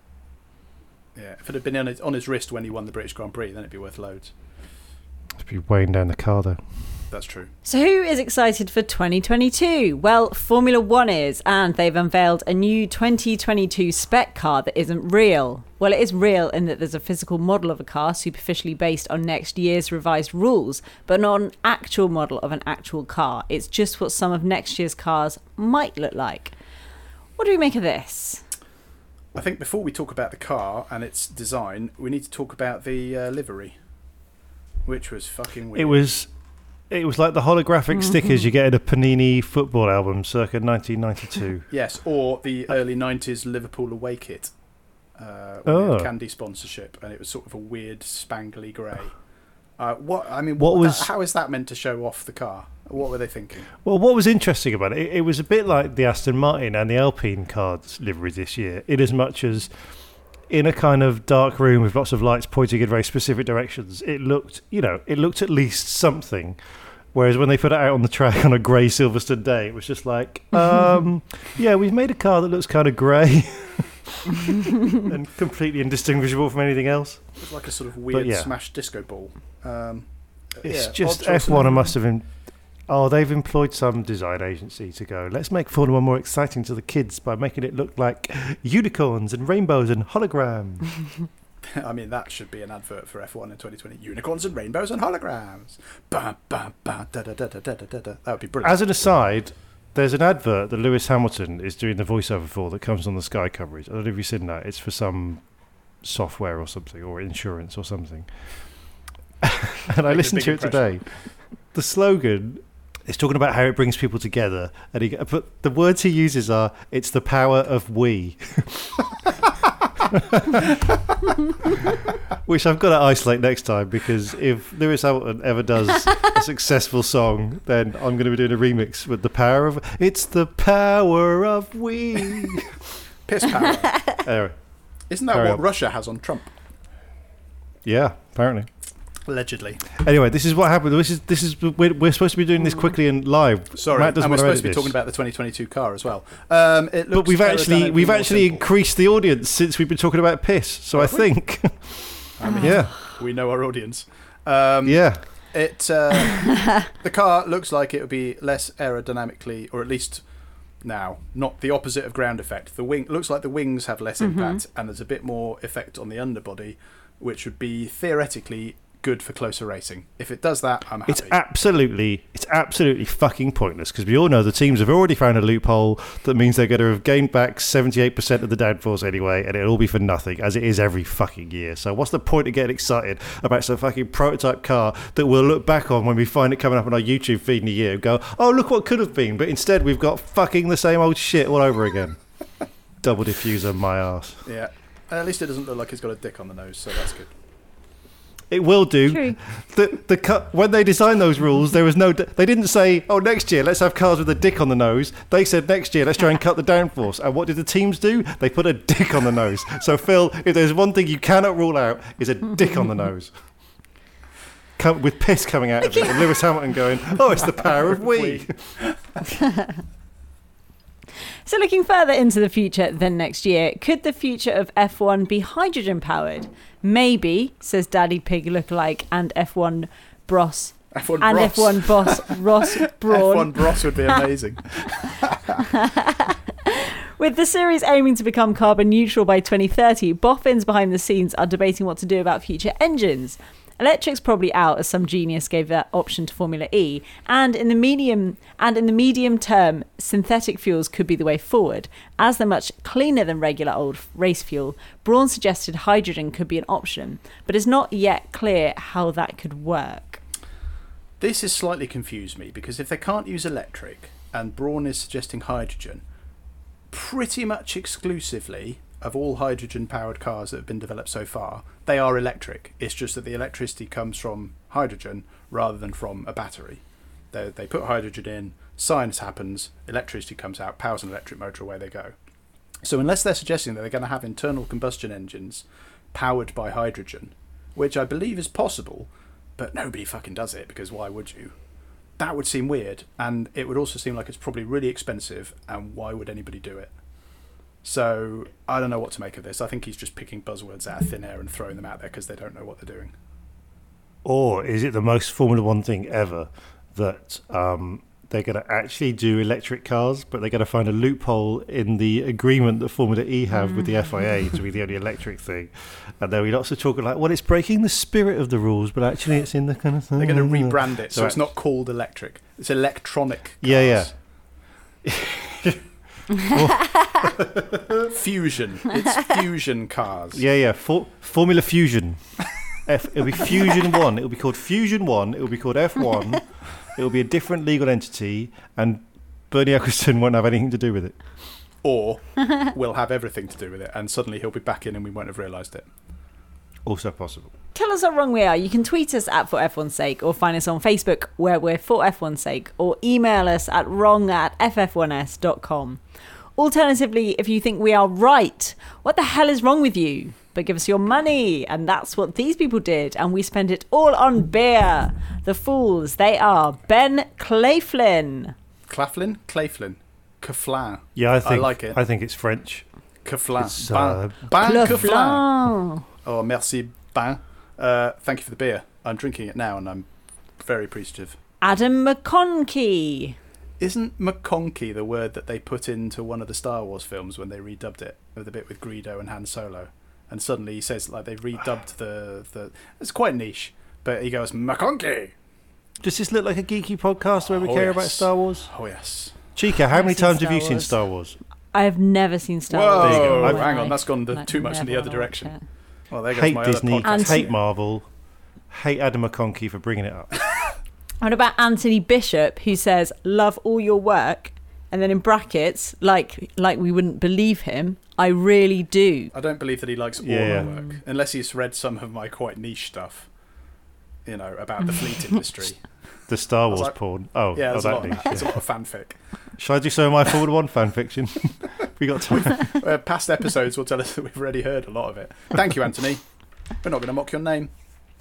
yeah, if it had been on his, on his wrist when he won the British Grand Prix, then it'd be worth loads. It'd be weighing down the car though. That's true. So who is excited for twenty twenty-two? Well, Formula One is, and they've unveiled a new twenty twenty-two spec car that isn't real. Well, it is real in that there's a physical model of a car superficially based on next year's revised rules, but not an actual model of an actual car. It's just what some of next year's cars might look like. What do we make of this? I think before we talk about the car and its design, we need to talk about the uh, livery, which was fucking weird. It was it was like the holographic stickers you get in a Panini football album circa nineteen ninety-two. Yes, or the early nineties Liverpool away kit. Uh, Oh. with candy sponsorship, and it was sort of a weird spangly grey. Uh, what I mean, What what was- that, how is that meant to show off the car? What were they thinking? Well, what was interesting about it, it, it was a bit like the Aston Martin and the Alpine cards livery this year, in as much as in a kind of dark room with lots of lights pointing in very specific directions, it looked, you know, it looked at least something. Whereas when they put it out on the track on a grey Silverstone day, it was just like, um, yeah, we've made a car that looks kind of grey and completely indistinguishable from anything else. It's like a sort of weird yeah. smashed disco ball. Um, It's yeah, just odd choice F one of- must have been. Oh, they've employed some design agency to go, let's make Formula One more exciting to the kids by making it look like unicorns and rainbows and holograms. I mean, that should be an advert for F one in twenty twenty. Unicorns and rainbows and holograms. Ba, ba, ba, da, da, da, da, da, da, da. That would be brilliant. As an aside, there's an advert that Lewis Hamilton is doing the voiceover for that comes on the Sky coverage. I don't know if you've seen that. It's for some software or something, or insurance or something. And I Make a listened big to it impression. today. The slogan is talking about how it brings people together, and he, but the words he uses are, "It's the power of we," which I've got to isolate next time, because if Lewis Hamilton ever does a successful song, then I'm going to be doing a remix with the power of. It's the power of we. Piss power. Anyway, Isn't that carry what on. Russia has on Trump? Yeah, apparently. Allegedly. Anyway, this is what happened. This is this is we're, we're supposed to be doing this quickly and live. Sorry, Matt doesn't and we're want to supposed to be edit talking this. about the twenty twenty-two car as well. Um, it looks But we've actually aerodynamically we've more actually simple. increased the audience since we've been talking about piss. So I Have we? think, I mean, yeah, we know our audience. Um, yeah. It uh, the car looks like it would be less aerodynamically, or at least now, not the opposite of ground effect. The wing looks like the wings have less Mhm. impact, and there's a bit more effect on the underbody, which would be theoretically good for closer racing. If it does that, I'm happy. It's absolutely, it's absolutely fucking pointless because we all know the teams have already found a loophole that means they're going to have gained back seventy-eight percent of the downforce anyway, and it'll all be for nothing, as it is every fucking year. So what's the point of getting excited about some fucking prototype car that we'll look back on when we find it coming up on our YouTube feed in a year and go, oh, look what could have been, but instead we've got fucking the same old shit all over again. Double diffuser, my ass. Yeah. At least it doesn't look like it's got a dick on the nose, so that's good. It will do. True. The the cut when they designed those rules, there was no. They didn't say, "Oh, next year let's have cars with a dick on the nose." They said, "Next year let's try and cut the downforce." And what did the teams do? They put a dick on the nose. So Phil, if there's one thing you cannot rule out, is a dick on the nose. Come, with piss coming out of it, and Lewis Hamilton going, "Oh, it's the power of we." So looking further into the future than next year, could the future of F one be hydrogen powered? Maybe, says Daddy Pig lookalike and F one Bros. F one and Bros. F one boss Ross Brawn. F one Bros would be amazing. With the series aiming to become carbon neutral by twenty thirty, boffins behind the scenes are debating what to do about future engines. Electric's probably out, as some genius gave that option to Formula E, and in the medium and in the medium term, synthetic fuels could be the way forward. As they're much cleaner than regular old race fuel, Braun suggested hydrogen could be an option, but it's not yet clear how that could work. This has slightly confused me, because if they can't use electric, and Braun is suggesting hydrogen, pretty much exclusively of all hydrogen-powered cars that have been developed so far, they are electric. It's just that the electricity comes from hydrogen rather than from a battery. They, they put hydrogen in, science happens, electricity comes out, powers an electric motor, away they go. So unless they're suggesting that they're going to have internal combustion engines powered by hydrogen, which I believe is possible, but nobody fucking does it, because why would you? That would seem weird, and it would also seem like it's probably really expensive, and why would anybody do it? So I don't know what to make of this. I think he's just picking buzzwords out of thin air and throwing them out there because they don't know what they're doing. Or is it the most Formula One thing ever that um, they're going to actually do electric cars, but they're going to find a loophole in the agreement that Formula E have with the F I A to be the only electric thing? And there'll be lots of talk like, well, it's breaking the spirit of the rules, but actually it's in the kind of thing. They're going to rebrand it, so, So it's not called electric. It's electronic cars. Yeah, yeah. Fusion. It's fusion cars. Yeah, yeah. For, Formula Fusion. F, it'll be Fusion One. It'll be called Fusion One. It'll be called F One. It'll be a different legal entity, and Bernie Ecclestone won't have anything to do with it. Or we'll have everything to do with it, and suddenly he'll be back in, and we won't have realised it. Also possible. Tell us how wrong we are. You can tweet us at For F one's Sake, or find us on Facebook where we're For F one's Sake, or email us at wrong at f f one s dot com. Alternatively, if you think we are right, what the hell is wrong with you? But give us your money, and that's what these people did, and we spent it all on beer. The fools, they are Ben Claflin. Claflin? Claflin. Caflin. Yeah, I think I like it. I think it's French. Caflin. It's, uh, Ben, ben Claflin. Caflin. Oh, merci, Ben. Uh, thank you for the beer. I'm drinking it now, and I'm very appreciative. Adam McConkey. Isn't McConkey the word that they put into one of the Star Wars films when they redubbed it, with the bit with Greedo and Han Solo? And suddenly he says, like, they redubbed the... the it's quite niche, but he goes, McConkey! Does this look like a geeky podcast where we Oh, care yes. about Star Wars? Oh, yes. Chica, how I've many seen times have Star you seen Wars. Star Wars? I have never seen Star Whoa, Wars. There you go. in my hang on, life. that's gone the, Like, too much in the never other watched direction. it. Well, there goes Hate my Disney, other podcast. hate Marvel, hate Adam McConkey for bringing it up. What about Anthony Bishop, who says, love all your work, and then in brackets, like like we wouldn't believe him, I really do. I don't believe that he likes all Yeah. my work, unless he's read some of my quite niche stuff, you know, about the fleet industry. The Star I was Wars like- porn. Oh, Yeah, oh there's, a, that lot, niche, there's a yeah. lot of fanfic. Shall I do some of my Formula One fan fiction? we got time. Uh, past episodes will tell us that we've already heard a lot of it. Thank you, Anthony. We're not going to mock your name.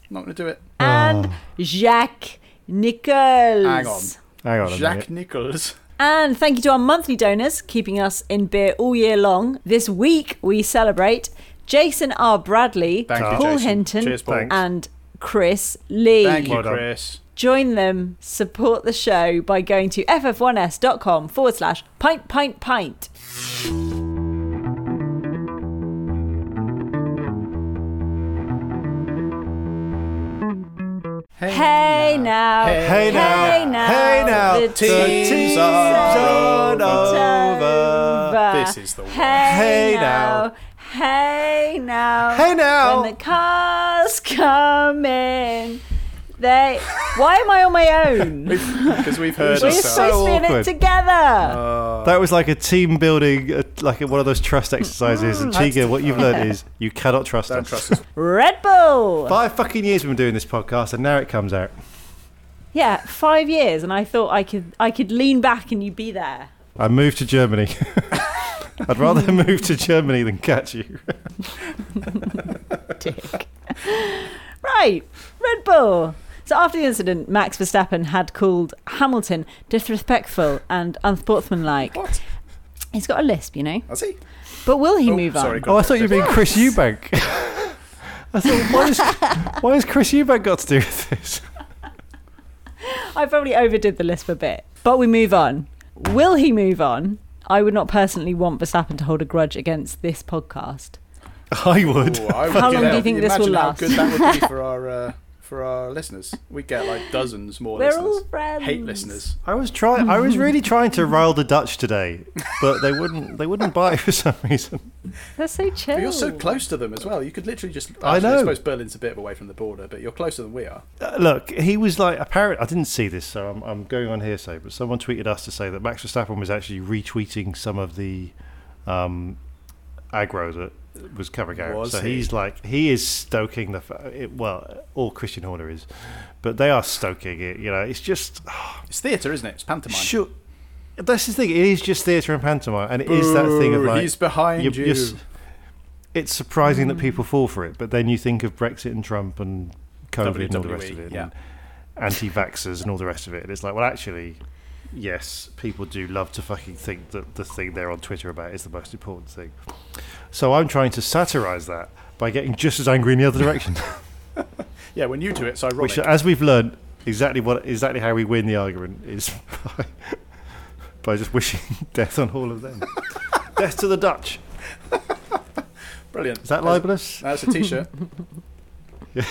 Not going to do it. And Jacques Nichols. Hang on. Hang on a Jacques minute. Nichols. And thank you to our monthly donors, keeping us in beer all year long. This week we celebrate Jason R. Bradley, Thank you, Paul Jason. Hinton, Cheers, Paul. and Chris Lee. Thank you, Well done. Chris. Join them, support the show by going to ff1s.com forward slash pint pint pint. Hey now, Hey now, hey now, hey now, the the team's team's over. over. This is the one. Hey, Hey now, now. hey now, Hey now. when the cars come in, they. Why am I on my own? Because we've heard We're ourselves. supposed to be in it awkward. together. That was like a team building, uh, like one of those trust exercises. And Chiga, what you've learned is you cannot trust Don't us. trust us. Red Bull. Five fucking years we've been doing this podcast, and now it comes out. Yeah, five years, and I thought I could I could lean back and you'd be there. I moved to Germany. I'd rather move to Germany than catch you. Dick. Right, Red Bull. So after the incident, Max Verstappen had called Hamilton disrespectful and unsportsmanlike. What? He's got a lisp, you know. Has he? But will he Oh, move on? sorry, Oh, I thought you were being Chris Eubank. I thought, why has, why has Chris Eubank got to do with this? I probably overdid the lisp a bit. But we move on. Will he move on? I would not personally want Verstappen to hold a grudge against this podcast. I would. Ooh, I would How get long do you out. think this will Imagine last? how good that would be for our uh, for our listeners. We get like dozens more We're listeners. all friends. Hate listeners. I was trying. I was really trying to rile the Dutch today, but they wouldn't. They wouldn't bite for some reason. They're so chill. But you're so close to them as well. You could literally just. I actually, know. I suppose Berlin's a bit away from the border, but you're closer than we are. Uh, look, he was like apparent. I didn't see this, so I'm, I'm going on hearsay. But someone tweeted us to say that Max Verstappen was actually retweeting some of the um, aggro that was coming out. Was so he? he's like he is stoking the. Fa- it, well, all Christian Horner is, but they are stoking it. You know, it's just. It's theatre, isn't it? It's pantomime. Sure. That's the thing. It is just theatre and pantomime, and it is that thing of Boo, like he's behind you're- you. you're s- it's surprising that people fall for it, but then you think of Brexit and Trump and COVID and all the rest of it, yeah. and anti-vaxxers and all the rest of it. And it's like, well, actually, yes, people do love to fucking think that the thing they're on Twitter about is the most important thing. So I'm trying to satirise that by getting just as angry in the other direction. Yeah, when you do it, it's ironic. Which, as we've learned, exactly what exactly how we win the argument is by, by just wishing death on all of them. Death to the Dutch. Brilliant. Is that libelous? That's a t-shirt. Yeah.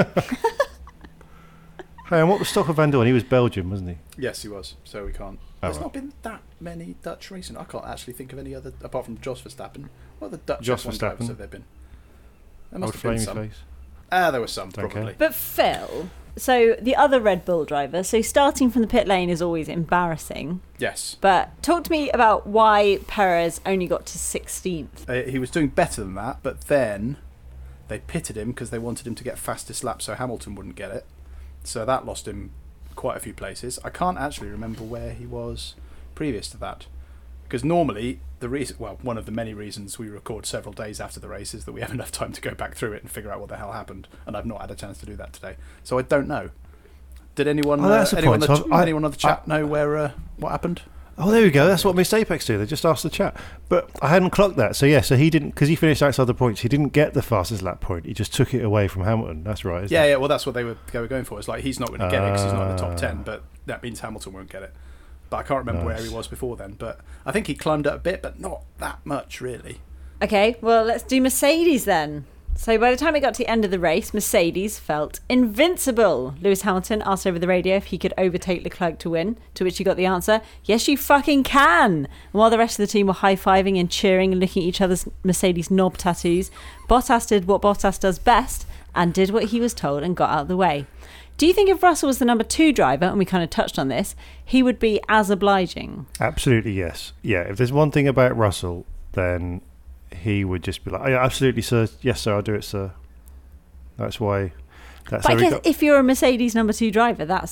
Hey, and what was Stoffel van Dorn? He was Belgian, wasn't he? Yes, he was. So we can't. Oh, There's right. not been that many Dutch racing. I can't actually think of any other apart from Jos Verstappen. What other Dutch Jos F one drivers Verstappen. have there been? There Old must have been flamey some. face. Ah, there were some Don't care. probably. But Phil, so the other Red Bull driver, so starting from the pit lane is always embarrassing. Yes. But talk to me about why Perez only got to sixteenth. Uh, he was doing better than that, but then they pitted him because they wanted him to get fastest lap so Hamilton wouldn't get it. So that lost him quite a few places. I can't actually remember where he was previous to that. Because normally, the reason, well, one of the many reasons we record several days after the race is that we have enough time to go back through it and figure out what the hell happened. And I've not had a chance to do that today. So I don't know. Did anyone, Oh, that's uh, the anyone, point. on So the, I- anyone on the chat know where uh, what happened? Oh, there we go. That's what Miss Apex do. They just asked the chat. But I hadn't clocked that. So, yeah, so he didn't, because he finished outside the points, he didn't get the fastest lap point. He just took it away from Hamilton. That's right, isn't Yeah, it? yeah. Well, that's what they were, they were going for. It's like he's not going to get it because he's not in the top Ah. ten, but that means Hamilton won't get it. But I can't remember where Nice. he was before then. But I think he climbed up a bit, but not that much really. Okay, well, let's do Mercedes then. So by the time it got to the end of the race, Mercedes felt invincible. Lewis Hamilton asked over the radio if he could overtake Leclerc to win, to which he got the answer, yes, you fucking can. And while the rest of the team were high-fiving and cheering and looking at each other's Mercedes knob tattoos, Bottas did what Bottas does best and did what he was told and got out of the way. Do you think if Russell was the number two driver, and we kind of touched on this, he would be as obliging? Absolutely, yes. Yeah, if there's one thing about Russell, then he would just be like, oh, yeah, absolutely, sir. Yes, sir, I'll do it, sir. That's why. That's But I how he guess got. if you're a Mercedes number two driver, that's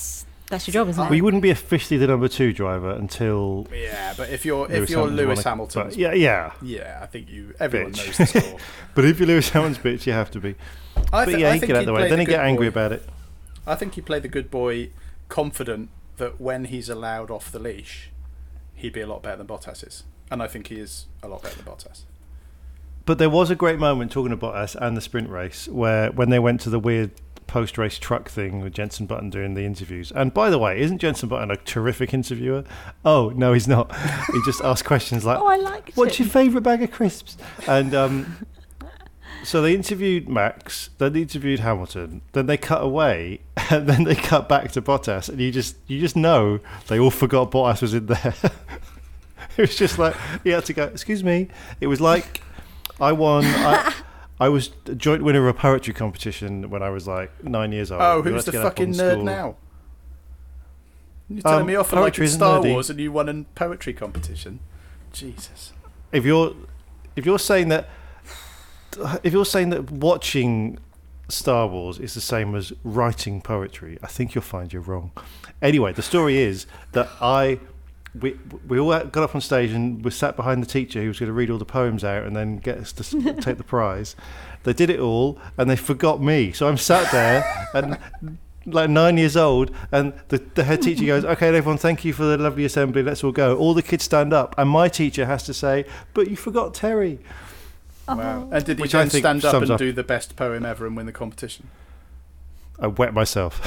That's your job, isn't it? Well, you wouldn't be officially the number two driver until. Yeah, but if you're Lewis if you're Hamilton's Lewis won a- Hamilton, but yeah, yeah, yeah, I think you everyone bitch. knows the score. But if you're Lewis Hamilton's bitch, you have to be. I but thi- yeah, I he'd think get out he'd the way. play Then the he'd get good angry boy. about it. I think he played the good boy, confident that when he's allowed off the leash, he'd be a lot better than Bottas is, and I think he is a lot better than Bottas. But there was a great moment talking about us and the sprint race where when they went to the weird post-race truck thing with Jenson Button doing the interviews. And by the way, isn't Jenson Button a terrific interviewer? Oh, no, he's not. He just asks questions like, Oh, I liked what's him. your favourite bag of crisps? And um, so they interviewed Max, then they interviewed Hamilton, then they cut away, and then they cut back to Bottas, and you just you just know they all forgot Bottas was in there. It was just like, he had to go, excuse me. It was like, I won... I, I was a joint winner of a poetry competition when I was like nine years old. Oh, We who's had to the get up fucking on nerd school. now? You're telling Um, me off for like poetry in isn't Star nerdy. Wars and you won a poetry competition? Jesus. If you're, if you're saying that, if you're saying that watching Star Wars is the same as writing poetry, I think you'll find you're wrong. Anyway, the story is that I. We we all got up on stage and we sat behind the teacher who was going to read all the poems out and then get us to s- take the prize. They did it all and they forgot me. So I'm sat there and like nine years old and the, the head teacher goes, okay, everyone, thank you for the lovely assembly. Let's all go. All the kids stand up and my teacher has to say, but you forgot Terry. Wow. And did he Which I then think stand up sums and up- do the best poem ever and win the competition? I wet myself.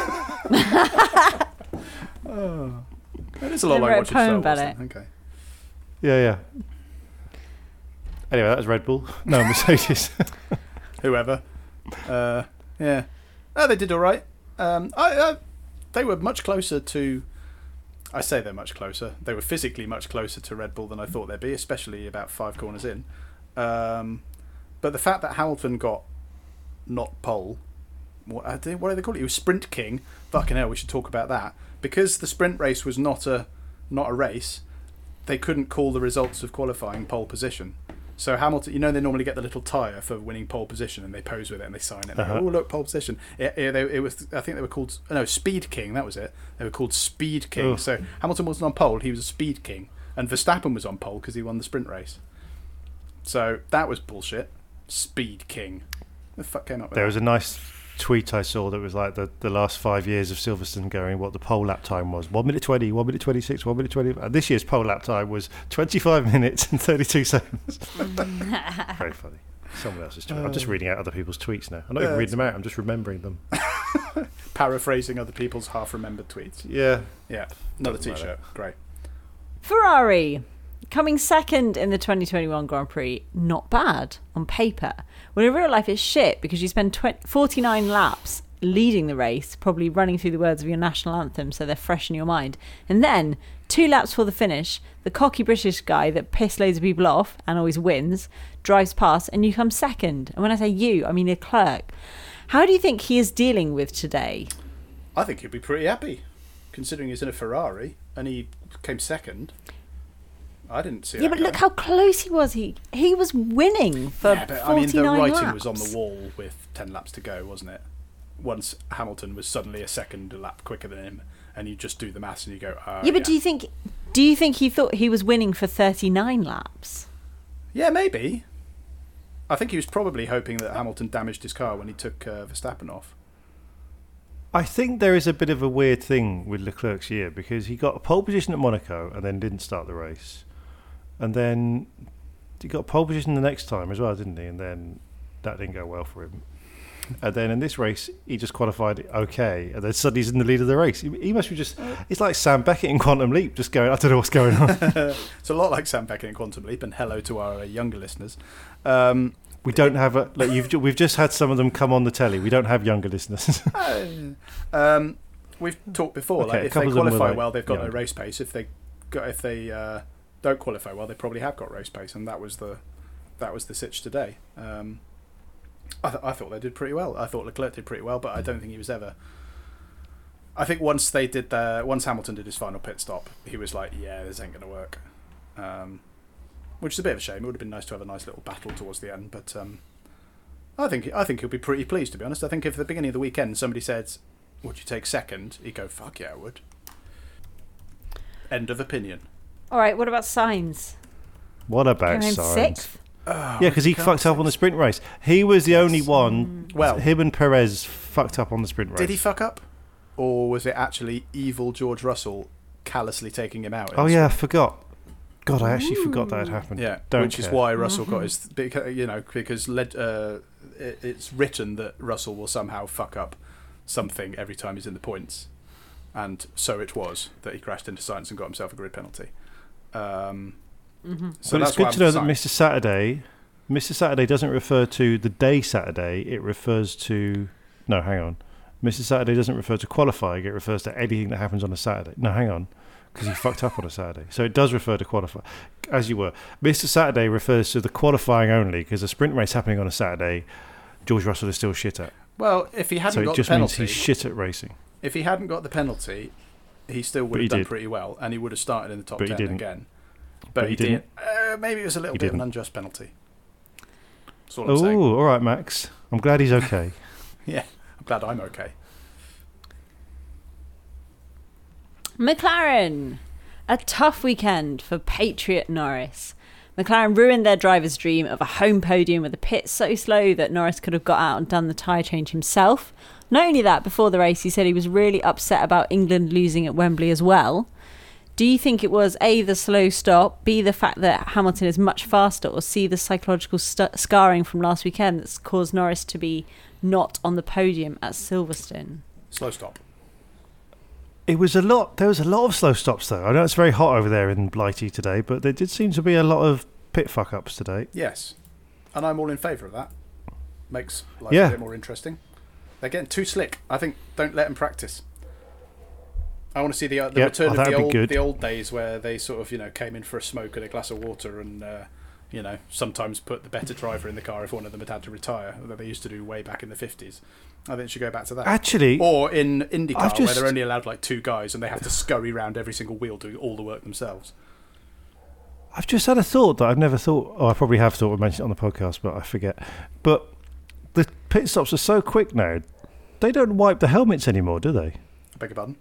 Oh. It is a lot They like wrote a watching poem Star about Wars. it. then. Okay. Yeah, yeah. Anyway, that was Red Bull. No, Mercedes. Whoever. Uh, yeah. Oh, they did all right. Um, I, I, they were much closer to... I say they're much closer. They were physically much closer to Red Bull than I thought they'd be, especially about five corners in. Um, but the fact that Hamilton got not pole... What, I did- what do they call it? He was Sprint King. Fucking hell, we should talk about that. Because the sprint race was not a not a race, they couldn't call the results of qualifying pole position. So Hamilton, you know, they normally get the little tyre for winning pole position, and they pose with it and they sign it. And Uh-huh. they go, oh, look, pole position. It, it, they, it was, I think they were called no Speed King. That was it. They were called Speed King. Ugh. So Hamilton wasn't on pole; he was a Speed King, and Verstappen was on pole because he won the sprint race. So that was bullshit. Speed King. The fuck came up with There that? was a nice tweet I saw that was like the, the last five years of Silverstone going what the pole lap time was. one minute twenty, one minute twenty-six, one minute twenty. And this year's pole lap time was twenty-five minutes and thirty-two seconds. Very funny. Someone else's tweet. I'm just reading out other people's tweets now. I'm not even Uh, reading them out, I'm just remembering them. Paraphrasing other people's half-remembered tweets. Yeah. Yeah. Another Doesn't matter. T-shirt. Great. Ferrari coming second in the twenty twenty-one Grand Prix, not bad on paper. When in real life it's shit because you spend twenty, forty-nine laps leading the race, probably running through the words of your national anthem so they're fresh in your mind. And then, two laps before the finish, the cocky British guy that pissed loads of people off and always wins, drives past and you come second. And when I say you, I mean the clerk. How do you think he is dealing with today? I think he'd be pretty happy, considering he's in a Ferrari and he came second. I didn't see Yeah, that but look going. how close he was. He he was winning for Yeah, but I mean, the forty-nine writing laps. was on the wall with ten laps to go, wasn't it? Once Hamilton was suddenly a second a lap quicker than him, and you just do the maths and you go, uh, Yeah, but do you think do you think he thought he was winning for thirty-nine laps? Yeah, maybe. I think he was probably hoping that Hamilton damaged his car when he took uh, Verstappen off. I think there is a bit of a weird thing with Leclerc's year because he got a pole position at Monaco and then didn't start the race. And then he got a pole position the next time as well, didn't he? And then that didn't go well for him. And then in this race, he just qualified okay. And then suddenly he's in the lead of the race. He, he must be just... It's like Sam Beckett in Quantum Leap, just going, I don't know what's going on. It's a lot like Sam Beckett in Quantum Leap, and hello to our uh, younger listeners. Um, we don't have... a like you've ju- We've just had some of them come on the telly. We don't have younger listeners. um, we've talked before, Okay, like a if they couple of them were, qualify like, well, they've got no young. race pace. If they got, if they uh, don't qualify well, they probably have got race pace, and that was the that was the sitch today. Um, I, th- I thought they did pretty well. I thought Leclerc did pretty well, but I don't think he was ever. I think once they did the once Hamilton did his final pit stop, he was like, "Yeah, this ain't going to work," um, which is a bit of a shame. It would have been nice to have a nice little battle towards the end, but um, I think I think he'll be pretty pleased. To be honest, I think if at the beginning of the weekend somebody said, would you take second? He'd go, fuck yeah, I would. End of opinion. All right, what about Sainz? What about Going Sainz? sixth? Oh, Yeah, because he fucked up on the sprint race. He was the only one. Well- him and Perez fucked up on the sprint race. Did he fuck up? Or was it actually evil George Russell callously taking him out? in Oh the yeah, I sprint? forgot. God, I actually forgot that had happened. Yeah, Don't which is care. why Russell got his. Because, you know, because led, uh, it, it's written that Russell will somehow fuck up something every time he's in the points, and so it was that he crashed into Sainz and got himself a grid penalty. Um, Mm-hmm. So but that's it's good why to I'm know that Sainz. Mister Saturday, Mister Saturday doesn't refer to the day Saturday. It refers to no, hang on. Mister Saturday doesn't refer to qualifying. It refers to anything that happens on a Saturday. No, hang on, because he fucked up on a Saturday. So it does refer to qualifying, as you were. Mister Saturday refers to the qualifying only, because a sprint race happening on a Saturday, George Russell is still shit at. Well, if he hadn't So it got just the means penalty, he's shit at racing. if he hadn't got the penalty, he still But would he have done did. pretty well, and he would have started in the top But he ten didn't. again. But, But he, he didn't. didn't. Uh, maybe it was a little He bit of an didn't. unjust penalty. That's all I'm saying. Oh, all right, Max. I'm glad he's okay. Yeah, I'm glad I'm okay. McLaren. A tough weekend for Patriot Norris. McLaren ruined their driver's dream of a home podium with a pit so slow that Norris could have got out and done the tyre change himself. Not only that, before the race he said he was really upset about England losing at Wembley as well. Do you think it was A, the slow stop, B, the fact that Hamilton is much faster, or C, the psychological st- scarring from last weekend that's caused Norris to be not on the podium at Silverstone? Slow stop. It was a lot. There was a lot of slow stops, though. I know it's very hot over there in Blighty today, but there did seem to be a lot of pit fuck ups today. Yes, and I'm all in favour of that. Makes life Yeah. a bit more interesting. They're getting too slick. I think don't let them practice. I want to see the, uh, the Yep, return oh, of that'd the be old good. the old days where they sort of you know came in for a smoke and a glass of water and uh, you know sometimes put the better driver in the car if one of them had had to retire that they used to do way back in the fifties. I think it should go back to that. Actually, or in IndyCar I've where just- they're only allowed like two guys and they have to scurry around every single wheel doing all the work themselves. I've just had a thought that I've never thought. Oh, I probably have thought. I mentioned it on the podcast, but I forget. But the pit stops are so quick now. They don't wipe the helmets anymore, do they? I beg your pardon?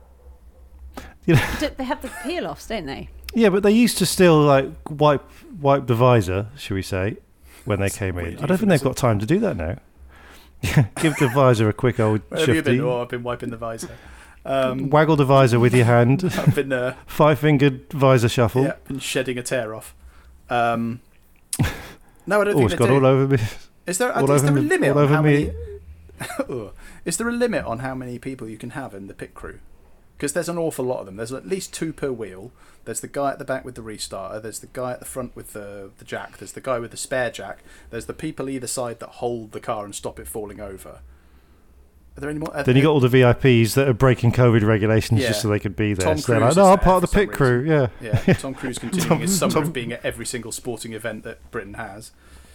You know, Don't they have the peel-offs, don't they? yeah, but they used to still like wipe wipe the visor, should we say, when they came in. I don't think they've got time to do that now. Give the visor a quick old Where have you been? shifty. Oh, I've been wiping the visor. Um, Waggle the visor with your hand. I've been uh, Five-fingered visor shuffle. yeah, been shedding a tear off. Um, no, I don't Oh, think it's they got do. all over me. Is there, all is over there a me- limit all on over how me. many? Ugh. Is there a limit on how many people you can have in the pit crew? Because there's an awful lot of them. There's at least two per wheel. There's the guy at the back with the restarter. There's the guy at the front with the the jack. There's the guy with the spare jack. There's the people either side that hold the car and stop it falling over. Are there any more? Then you got all the V I Ps that are breaking COVID regulations Yeah. just so they could be there. Tom so they're Cruise like, no, is I'm there part of the for some pit crew. Yeah. Yeah, Tom Cruise continuing Tom- his summer Tom- of being at every single sporting event that Britain has.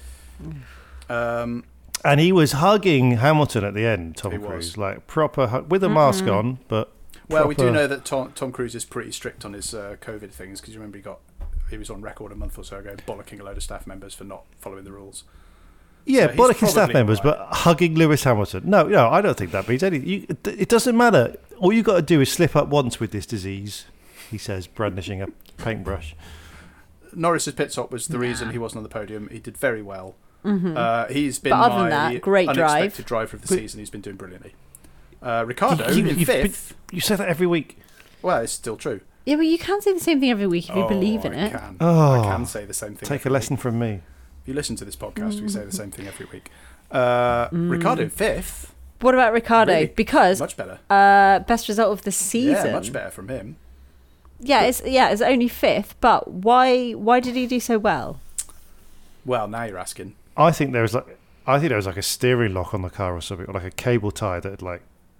Um, And he was hugging Hamilton at the end, Tom He Cruise, was. like proper hug, with a mask Mhm. on, but well, we do proper- know that Tom, Tom Cruise is pretty strict on his uh, COVID things because you remember he got he was on record a month or so ago bollocking a load of staff members for not following the rules. Yeah, So he's bollocking staff probably members, alright. but hugging Lewis Hamilton. No, no, I don't think that means anything. You, it- it doesn't matter. All you got to do is slip up once with this disease, he says, brandishing a paintbrush. Norris's pit stop was the reason he wasn't on the podium. He did very well. Mhm. Uh, he's been But other my than that, great unexpected drive. driver of the But- season. He's been doing brilliantly. Uh, Ricardo You- you- in you've been- fifth. You say that every week. Well, it's still true. Yeah, but you can't say the same thing every week if you Oh, believe in I it. Can. Oh, I can say the same thing. Take a every lesson week. from me. If you listen to this podcast, we say the same thing every week. Uh, Mm. Ricardo in fifth. What about Ricardo? Really? Because Much better. uh, best result of the season. Yeah, much better from him. Yeah, it's yeah, it's only fifth. But why? Why did he do so well? Well, now you're asking. I think there was like, I think there was like a steering lock on the car or something, or like a cable tie that had like,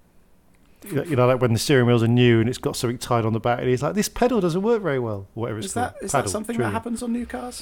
you know, like when the steering wheels are new and it's got something tied on the back, and he's like, this pedal doesn't work very well, or whatever it's Is called. that is Paddle, that something trillion. that happens on new cars?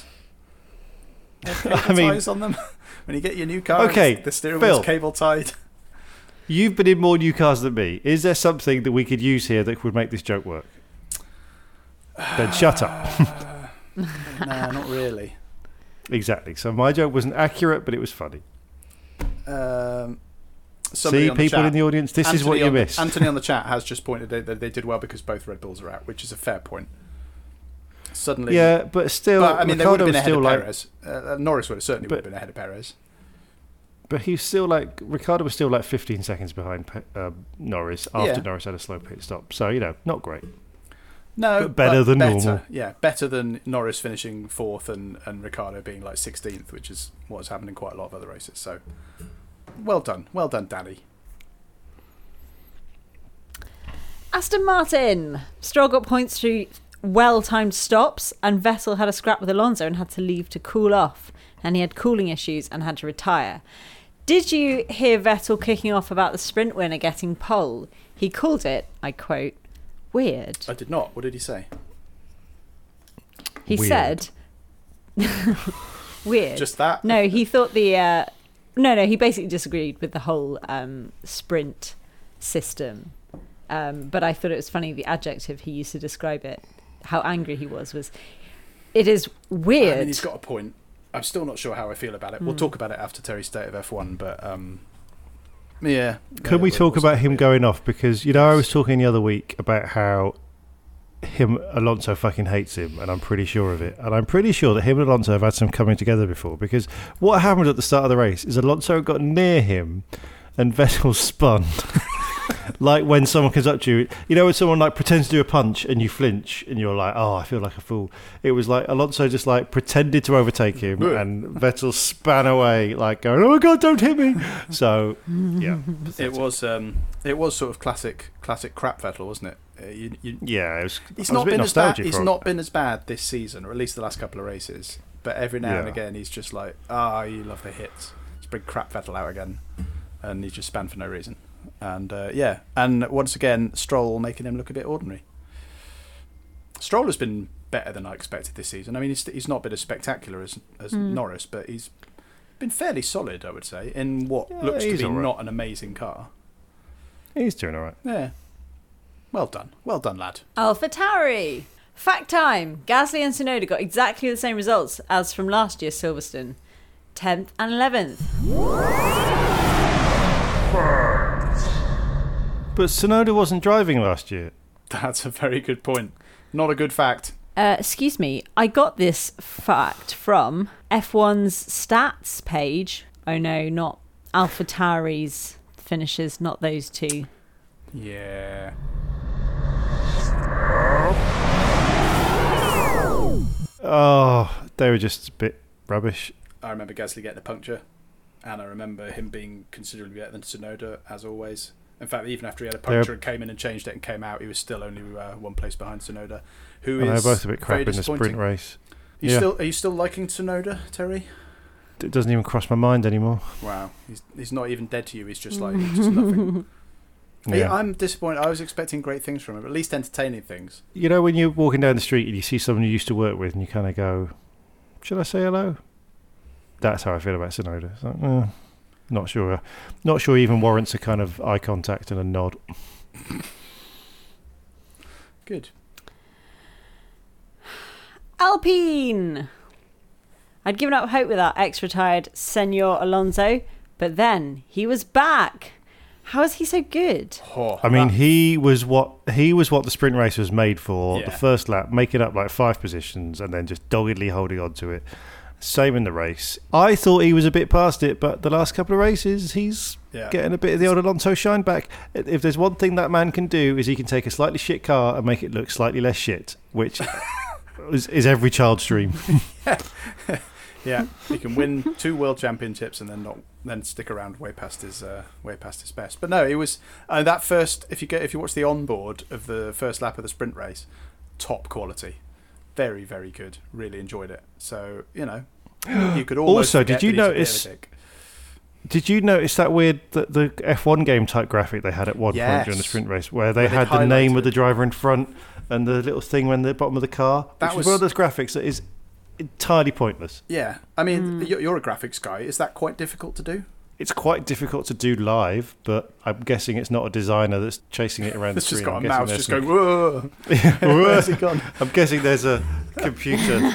I mean- ties on them when you get your new car. Okay, the steering Phil. wheel's cable tied. You've been in more new cars than me. Is there something that we could use here that would make this joke work? Then shut up. No, not really. Exactly. So my joke wasn't accurate, but it was funny. Um, Somebody See, on the people chat- in the audience, this is what Anthony you on the- missed. Anthony on the chat has just pointed out that they did well because both Red Bulls are out, which is a fair point. Suddenly, Yeah, but still, but, I mean, they would Ricciardo have been was ahead still of like, Perez. Uh, Norris would have certainly would But- have been ahead of Perez. but he's still like Ricardo was still like fifteen seconds behind Pe- uh, Norris after Yeah. Norris had a slow pit stop. So you know, not great. No, But better than better. normal. Yeah, better than Norris finishing fourth and, and Ricardo being like sixteenth, which is what has happened in quite a lot of other races. So, well done, well done, Danny. Aston Martin. Stroll got points through well-timed stops, and Vettel had a scrap with Alonso and had to leave to cool off. And he had cooling issues and had to retire. Did you hear Vettel kicking off about the sprint winner getting pole? He called it, I quote, weird. I did not. What did he say? He Weird. said, weird. Just that? No, he thought the, uh, no, no, he basically disagreed with the whole um, sprint system. Um, but I thought it was funny, the adjective he used to describe it, how angry he was, was, it is weird. I mean, he's got a point. I'm still not sure how I feel about it. We'll Mm. talk about it after Terry's State of F one, but um, yeah. Can yeah, we we'll- talk we'll about him going off? Because, you know, I was talking the other week about how him, Alonso fucking hates him, and I'm pretty sure of it. And I'm pretty sure that him and Alonso have had some coming together before, because what happened at the start of the race is Alonso got near him and Vettel spun. Like when someone comes up to you, you know, when someone like pretends to do a punch and you flinch and you're like, oh, I feel like a fool. It was like Alonso just like pretended to overtake him and Vettel span away like going, oh my God, don't hit me. So, yeah. It was um, it was sort of classic classic crap Vettel, wasn't it? Uh, you, you, Yeah, it was, He's I was not a bit been as bad. nostalgic He's for it. not been as bad this season, or at least the last couple of races. But every now and Yeah. again, he's just like, ah, you love the hits. Let's bring crap Vettel out again, and he's just spanned for no reason. And uh, yeah, and once again, Stroll making him look a bit ordinary. Stroll has been better than I expected this season. I mean, he's he's not been as spectacular as as Mm. Norris, but he's been fairly solid, I would say, in what Yeah, looks to he's be all right. not an amazing car. He's doing all right. Yeah, well done, well done, lad. AlphaTauri. Fact time. Gasly and Tsunoda got exactly the same results as from last year's Silverstone. tenth and eleventh. But Tsunoda wasn't driving last year. That's a very good point. Not a good fact. Uh, excuse me, I got this fact from F one's stats page. Oh no, not AlphaTauri's finishes, not those two. Yeah. Oh, they were just a bit rubbish. I remember Gasly getting a puncture, and I remember him being considerably better than Tsunoda, as always. In fact, even after he had a They're- puncture and came in and changed it and came out, he was still only uh, one place behind Tsunoda, who And is they're both a bit crap very in the disappointing. sprint race. You Yeah. still, are you still liking Tsunoda, Terry? It doesn't even cross my mind anymore. Wow, he's he's not even dead to you. He's just like just nothing. Yeah. Yeah, I'm disappointed. I was expecting great things from him, at least entertaining things. You know, when you're walking down the street and you see someone you used to work with and you kind of go, should I say hello? That's how I feel about Tsunoda. It's like, eh, not sure. Not sure he even warrants a kind of eye contact and a nod. Good. Alpine. I'd given up hope with our ex-retired Senor Alonso, but then he was back. How is he so good? Oh, I mean, he was what he was what the sprint race was made for. Yeah. The first lap, making up like five positions and then just doggedly holding on to it. Same in the race. I thought he was a bit past it, but the last couple of races, he's Yeah. getting a bit of the old Alonso shine back. If there's one thing that man can do, is he can take a slightly shit car and make it look slightly less shit, which is, is every child's dream. Yeah, he can win two world championships and then not then stick around way past his uh, way past his best. But no, it was uh, that first. If you get if you watch the onboard of the first lap of the sprint race, top quality, very very good. Really enjoyed it. So you know, you could almost Also, forget did you that he's a bit of a notice? dick. Did you notice that weird the, the F one game type graphic they had at one point Yes. during the sprint race, where they Where they'd had the name highlighted. of the driver in front and the little thing when the bottom of the car? That which was- is one of those graphics that is entirely pointless. Yeah, I mean, you're, you're a graphics guy. Is that quite difficult to do? It's quite difficult to do live, but I'm guessing it's not a designer that's chasing it around the It's just screen. got I'm a guessing mouse there's just some- going, whoa. Yeah, Where's he gone? I'm guessing there's a computer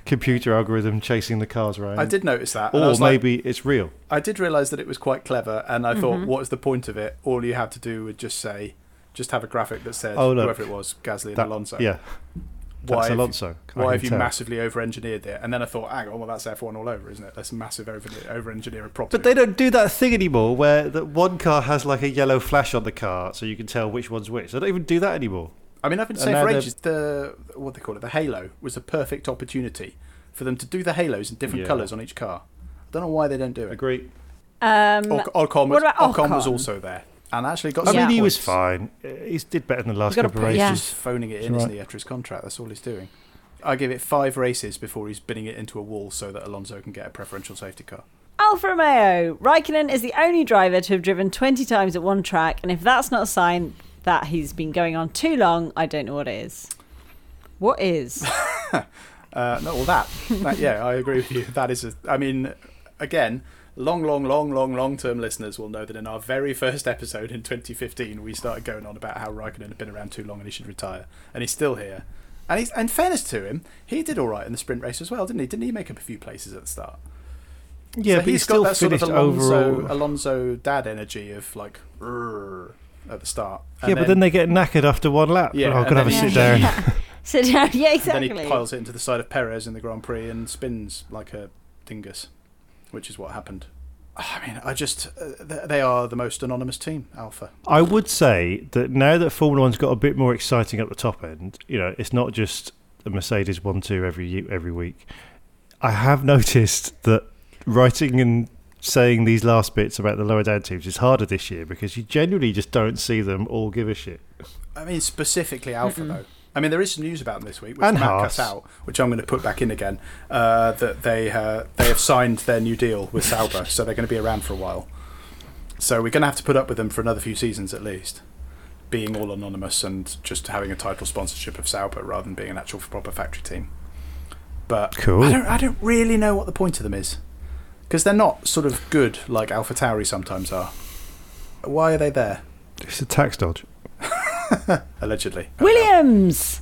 computer algorithm chasing the cars around. I did notice that. and I Or was like- maybe it's real. I did realise that it was quite clever, and I Mhm. thought, what was the point of it? All you had to do would just say, just have a graphic that said Oh, look. whoever it was, Gasly and That- Alonso. yeah. Why That's have you- Alonso. I Why can have you tell. massively over-engineered it? And then I thought, hang on, well, that's F one all over, isn't it? That's massive over- over-engineer a prop. But they don't do that thing anymore where that one car has like a yellow flash on the car so you can tell which one's which. They don't even do that anymore. I mean, I've been And saying now for they're- ages, the what they call it, the halo, was a perfect opportunity for them to do the halos in different Yeah. colours on each car. I don't know why they don't do it. Agree. Um, Oc- Ocon was, what about Ocon was Ocon? also there, and actually got. I some mean, he was points. fine. He did better than the last He's got a couple of point. races. He's just phoning it in, Right. isn't he, after his contract? That's all he's doing. I give it five races before he's bidding it into a wall so that Alonso can get a preferential safety car. Alfa Romeo. Raikkonen is the only driver to have driven twenty times at one track, and if that's not a sign that he's been going on too long, I don't know what is. What is? Uh, no, well, that, that. Yeah, I agree with you. That is, a, I mean, again, long, long, long, long, long-term listeners will know that in our very first episode in twenty fifteen, we started going on about how Raikkonen had been around too long and he should retire, and he's still here. And he's, in fairness to him, he did all right in the sprint race as well, didn't he? Didn't he make up a few places at the start? Yeah, So but he he's still got that sort of finished Alonso, overall. Alonso dad energy of like "Rrr," at the start. Yeah, but then they get knackered after one lap. Yeah, oh, I'm and going to have a then- sit down. Yeah. Sit down. Yeah, And exactly. then he piles it into the side of Perez in the Grand Prix and spins like a dingus, which is what happened. I mean, I just uh, th- they are the most anonymous team, Alpha. I would say that now that Formula One's got a bit more exciting at the top end, you know, it's not just a Mercedes one two every ye- every week. I have noticed that writing and saying these last bits about the lower down teams is harder this year because you genuinely just don't see them all give a shit. I mean, specifically Alpha Mm-mm. though. I mean, there is some news about them this week, which And Matt Haas. cut out, which I'm going to put back in again. Uh, that they uh, they have signed their new deal with Sauber, so they're going to be around for a while. So we're going to have to put up with them for another few seasons at least, being all anonymous and just having a title sponsorship of Sauber rather than being an actual proper factory team. But Cool. I don't I don't really know what the point of them is, because they're not sort of good like AlphaTauri sometimes are. Why are they there? It's a tax dodge. Allegedly. Williams.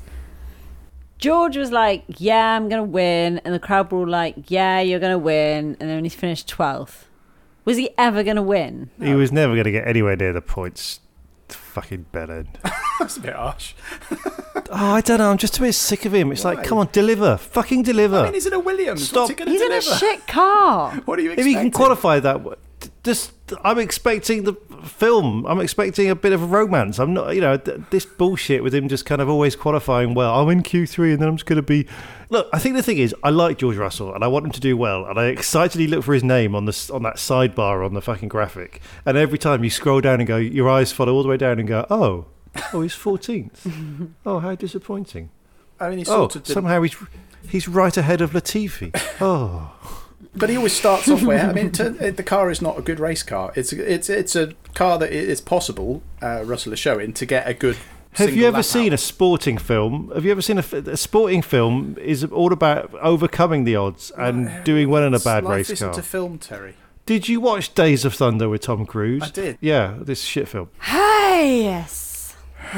George was like, yeah, I'm going to win. And the crowd were all like, yeah, you're going to win. And then he finished twelfth. Was he ever going to win? He was never going to get anywhere near the points. Fucking bell end. That's a bit harsh. Oh, I don't know. I'm just a bit sick of him. It's Why? like, come on, deliver. Fucking deliver. I mean, he's in a Williams. Stop. What's he going to He's in deliver? a shit car. What are you if expecting? he can qualify that, w- t- just I'm expecting the film. I'm expecting a bit of a romance. I'm not, you know, th- this bullshit with him just kind of always qualifying well. I'm in Q three, and then I'm just going to be. Look, I think the thing is, I like George Russell, and I want him to do well, and I excitedly look for his name on the s- on that sidebar on the fucking graphic. And every time you scroll down and go, your eyes follow all the way down and go, oh, oh, he's fourteenth. Oh, how disappointing. I mean, he Oh, sort of did, somehow he's he's right ahead of Latifi. Oh. but he always starts off where I mean, to, the car is not a good race car. It's it's it's a car that it's possible. Uh, Russell is showing to get a good. Have you single ever lap seen out. a sporting film? Have you ever seen a, f- a sporting film? Is all about overcoming the odds and doing well in a bad Life race isn't car. a film, Terry. Did you watch Days of Thunder with Tom Cruise? I did. Yeah, this shit film. Hey, yes.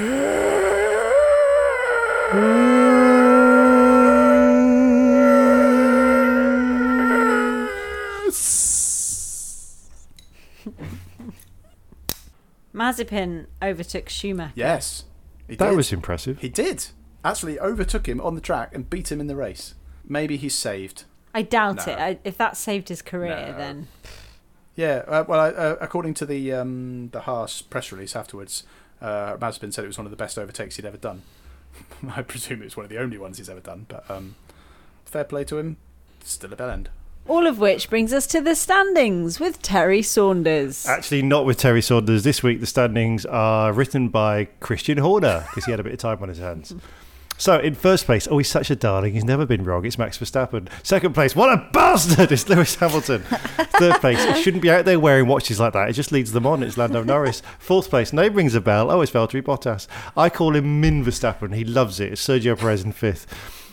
Mazepin overtook Schumacher. Yes, he That did. was impressive. He did actually overtook him on the track and beat him in the race. Maybe he's saved. I doubt No. it. I, if that saved his career, No. then Yeah, uh, well, I, uh, according to the um, the Haas press release afterwards, uh, Mazepin said it was one of the best overtakes he'd ever done. I presume it was one of the only ones he's ever done, but um, fair play to him. Still a bell end. all of which brings us to the standings with Terry Saunders. Actually, not with Terry Saunders. This week, the standings are written by Christian Horner because he had a bit of time on his hands. So, in first place, oh, he's such a darling. He's never been wrong. It's Max Verstappen. Second place, what a bastard! It's Lewis Hamilton. Third place, it shouldn't be out there wearing watches like that. It just leads them on. It's Lando Norris. Fourth place, name rings a bell. Oh, it's Valtteri Bottas. I call him Min Verstappen. He loves it. It's Sergio Perez in fifth.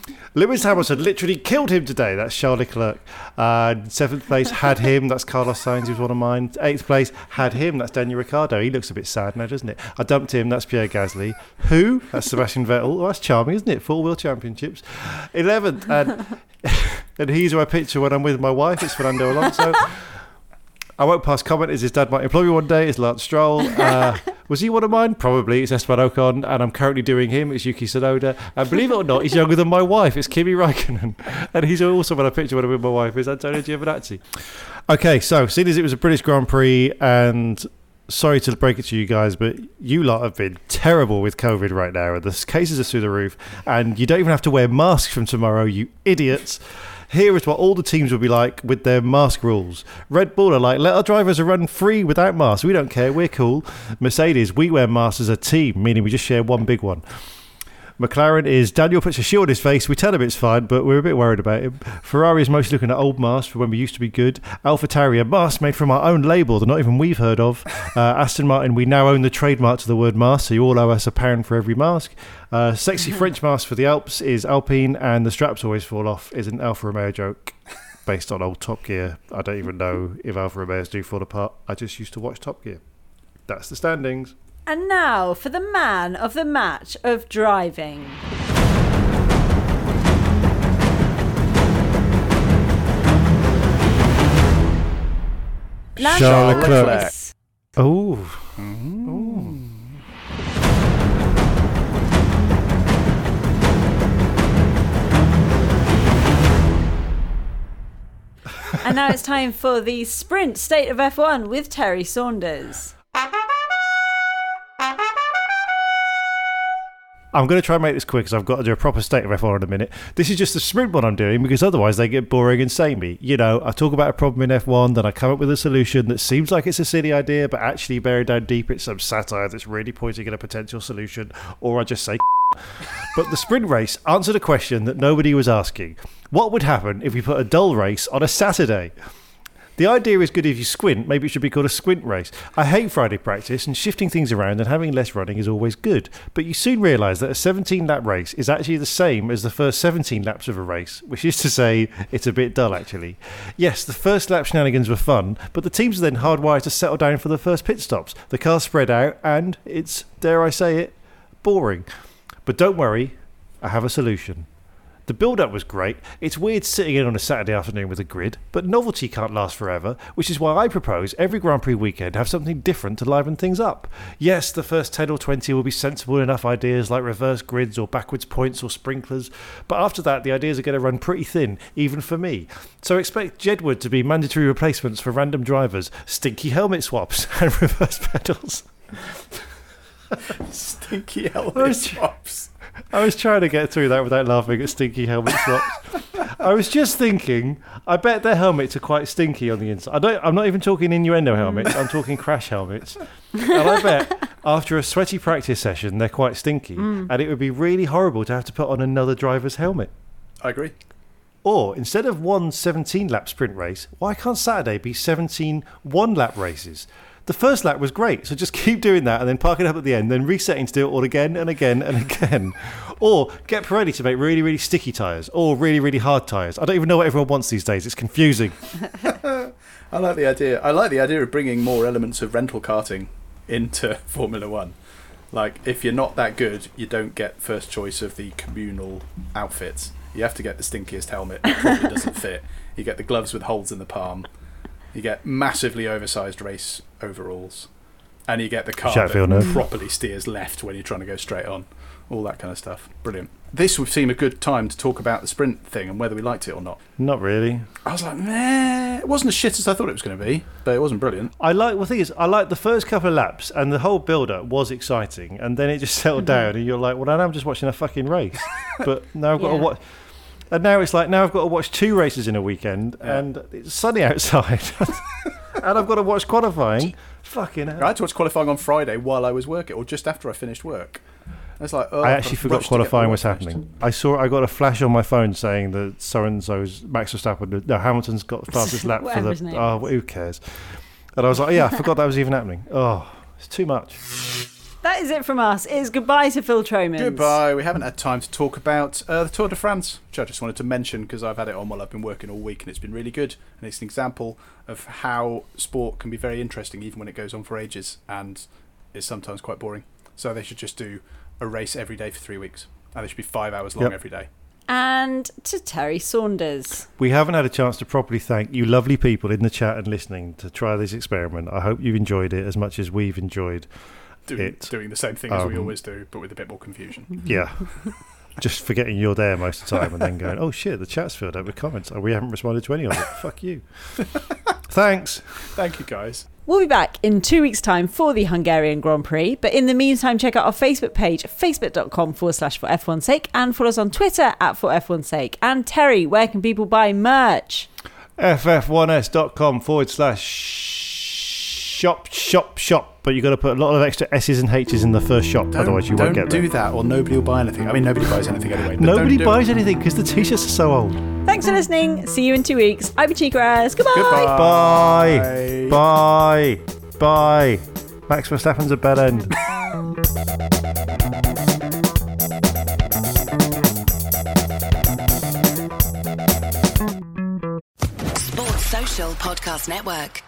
Lewis Hamilton literally killed him today. That's Charles Leclerc. Uh, seventh place, had him. That's Carlos Sainz, who's one of mine. Eighth place, had him. That's Daniel Ricciardo. He looks a bit sad now, doesn't it? I dumped him. That's Pierre Gasly. Who? That's Sebastian Vettel. Oh, that's charming, isn't it? Four-wheel championships. Eleventh, and, and he's my picture when I'm with my wife. It's Fernando Alonso. I won't pass comment as his dad might employ me one day. It's Lance Stroll. Uh, was he one of mine? Probably. It's Esteban Ocon, and I'm currently doing him. It's Yuki Tsunoda. And believe it or not, he's younger than my wife. It's Kimi Räikkönen. And he's also when I picture when I'm with my wife is Antonio Giovinazzi. Okay, so seeing as it was a British Grand Prix, and sorry to break it to you guys, but you lot have been terrible with COVID right now. The cases are through the roof, and you don't even have to wear masks from tomorrow, you idiots. Here is what all the teams will be like with their mask rules. Red Bull are like, let our drivers run free without masks. We don't care. We're cool. Mercedes, we wear masks as a team, meaning we just share one big one. McLaren is Daniel puts a shield on his face. We tell him it's fine, but we're a bit worried about him. Ferrari is mostly looking at old masks from when we used to be good. AlphaTauri are masks made from our own label that not even we've heard of. Uh, Aston Martin, we now own the trademark to the word mask, so you all owe us a pound for every mask. Uh, sexy French mask for the Alps is Alpine, and the straps always fall off is an Alfa Romeo joke based on old Top Gear. I don't even know if Alfa Romeos do fall apart. I just used to watch Top Gear. That's the standings. And now for the man of the match of driving. Charles Leclerc. Oh. Mm. And now it's time for the Sprint State of F one with Terry Saunders. I'm going to try and make this quick because I've got to do a proper state of F one in a minute. This is just the sprint one I'm doing because otherwise they get boring and samey. You know, I talk about a problem in F one, then I come up with a solution that seems like it's a silly idea, but actually buried down deep it's some satire that's really pointing at a potential solution, or I just say But the sprint race answered a question that nobody was asking. What would happen if we put a dull race on a Saturday? The idea is good if you squint. Maybe it should be called a squint race. I hate Friday practice, and shifting things around and having less running is always good. But you soon realise that a seventeen-lap race is actually the same as the first seventeen laps of a race, which is to say, it's a bit dull, actually. Yes, the first lap shenanigans were fun, but the teams are then hardwired to settle down for the first pit stops. The cars spread out, and it's, dare I say it, boring. But don't worry, I have a solution. The build-up was great. It's weird sitting in on a Saturday afternoon with a grid, but novelty can't last forever, which is why I propose every Grand Prix weekend have something different to liven things up. Yes, the first ten or twenty will be sensible enough ideas like reverse grids or backwards points or sprinklers, but after that the ideas are going to run pretty thin, even for me. So expect Jedward to be mandatory replacements for random drivers, stinky helmet swaps, and reverse pedals. Stinky helmet swaps. I was trying to get through that without laughing at stinky helmet swaps. I was just thinking, I bet their helmets are quite stinky on the inside. I don't, I'm not even talking innuendo helmets, I'm talking crash helmets. And I bet after a sweaty practice session, they're quite stinky. Mm. And it would be really horrible to have to put on another driver's helmet. I agree. Or, instead of one seventeen-lap sprint race, why can't Saturday be seventeen one-lap races? The first lap was great, so just keep doing that and then park it up at the end, then resetting to do it all again and again and again. Or get Pirelli to make really, really sticky tyres or really, really hard tyres. I don't even know what everyone wants these days. It's confusing. I like the idea. I like the idea of bringing more elements of rental karting into Formula One. Like, if you're not that good, you don't get first choice of the communal outfits. You have to get the stinkiest helmet. It probably doesn't fit. You get the gloves with holes in the palm. You get massively oversized race overalls. And you get the car Chatfield, that no. properly steers left when you're trying to go straight on. All that kind of stuff. Brilliant. This would seem a good time to talk about the sprint thing and whether we liked it or not. Not really. I was like, meh. It wasn't as shit as I thought it was going to be, but it wasn't brilliant. I like, well, the thing is, I like the first couple of laps and the whole build-up was exciting. And then it just settled down and you're like, well, now I'm just watching a fucking race. But now I've got Yeah. to watch... And now it's like, now I've got to watch two races in a weekend, Yeah. and it's sunny outside, and I've got to watch qualifying. Fucking hell. I had to watch qualifying on Friday while I was working, or just after I finished work. It's like, oh, I actually I've forgot rushed to get qualifying the was work finished. happening. I saw, I got a flash on my phone saying that so-and-so's, Max Verstappen, no, Hamilton's got the fastest lap for Whatever his the, name oh, is. who cares? And I was like, yeah, I forgot that was even happening. Oh, it's too much. That is it from us. It's goodbye to Phil Tromans. Goodbye. We haven't had time to talk about uh, the Tour de France, which I just wanted to mention because I've had it on while I've been working all week and it's been really good. And it's an example of how sport can be very interesting even when it goes on for ages and is sometimes quite boring. So they should just do a race every day for three weeks. And they should be five hours long Yep. every day. And to Terry Saunders. We haven't had a chance to properly thank you lovely people in the chat and listening to try this experiment. I hope you've enjoyed it as much as we've enjoyed Doing, it. doing the same thing as we Um, always do, but with a bit more confusion. Yeah. Just forgetting you're there most of the time and then going, oh shit, the chat's filled up with comments. Oh, we haven't responded to any of it. Fuck you. Thanks. Thank you, guys. We'll be back in two weeks' time for the Hungarian Grand Prix. But in the meantime, check out our Facebook page, facebook.com forward slash for F1's sake, and follow us on Twitter at for F one's sake. And Terry, where can people buy merch? F F one S dot com forward slash shop, shop, shop. But you've got to put a lot of extra S's and H's in the first shop, Don't, otherwise you don't won't get there. do that or nobody will buy anything. I mean, nobody buys anything anyway. But Nobody don't do buys it. anything because the t-shirts are so old. Thanks for listening. See you in two weeks. I've been Chica Ayres. Goodbye. Bye. Bye. Bye. Max Verstappen's a bad end. Sports Social Podcast Network.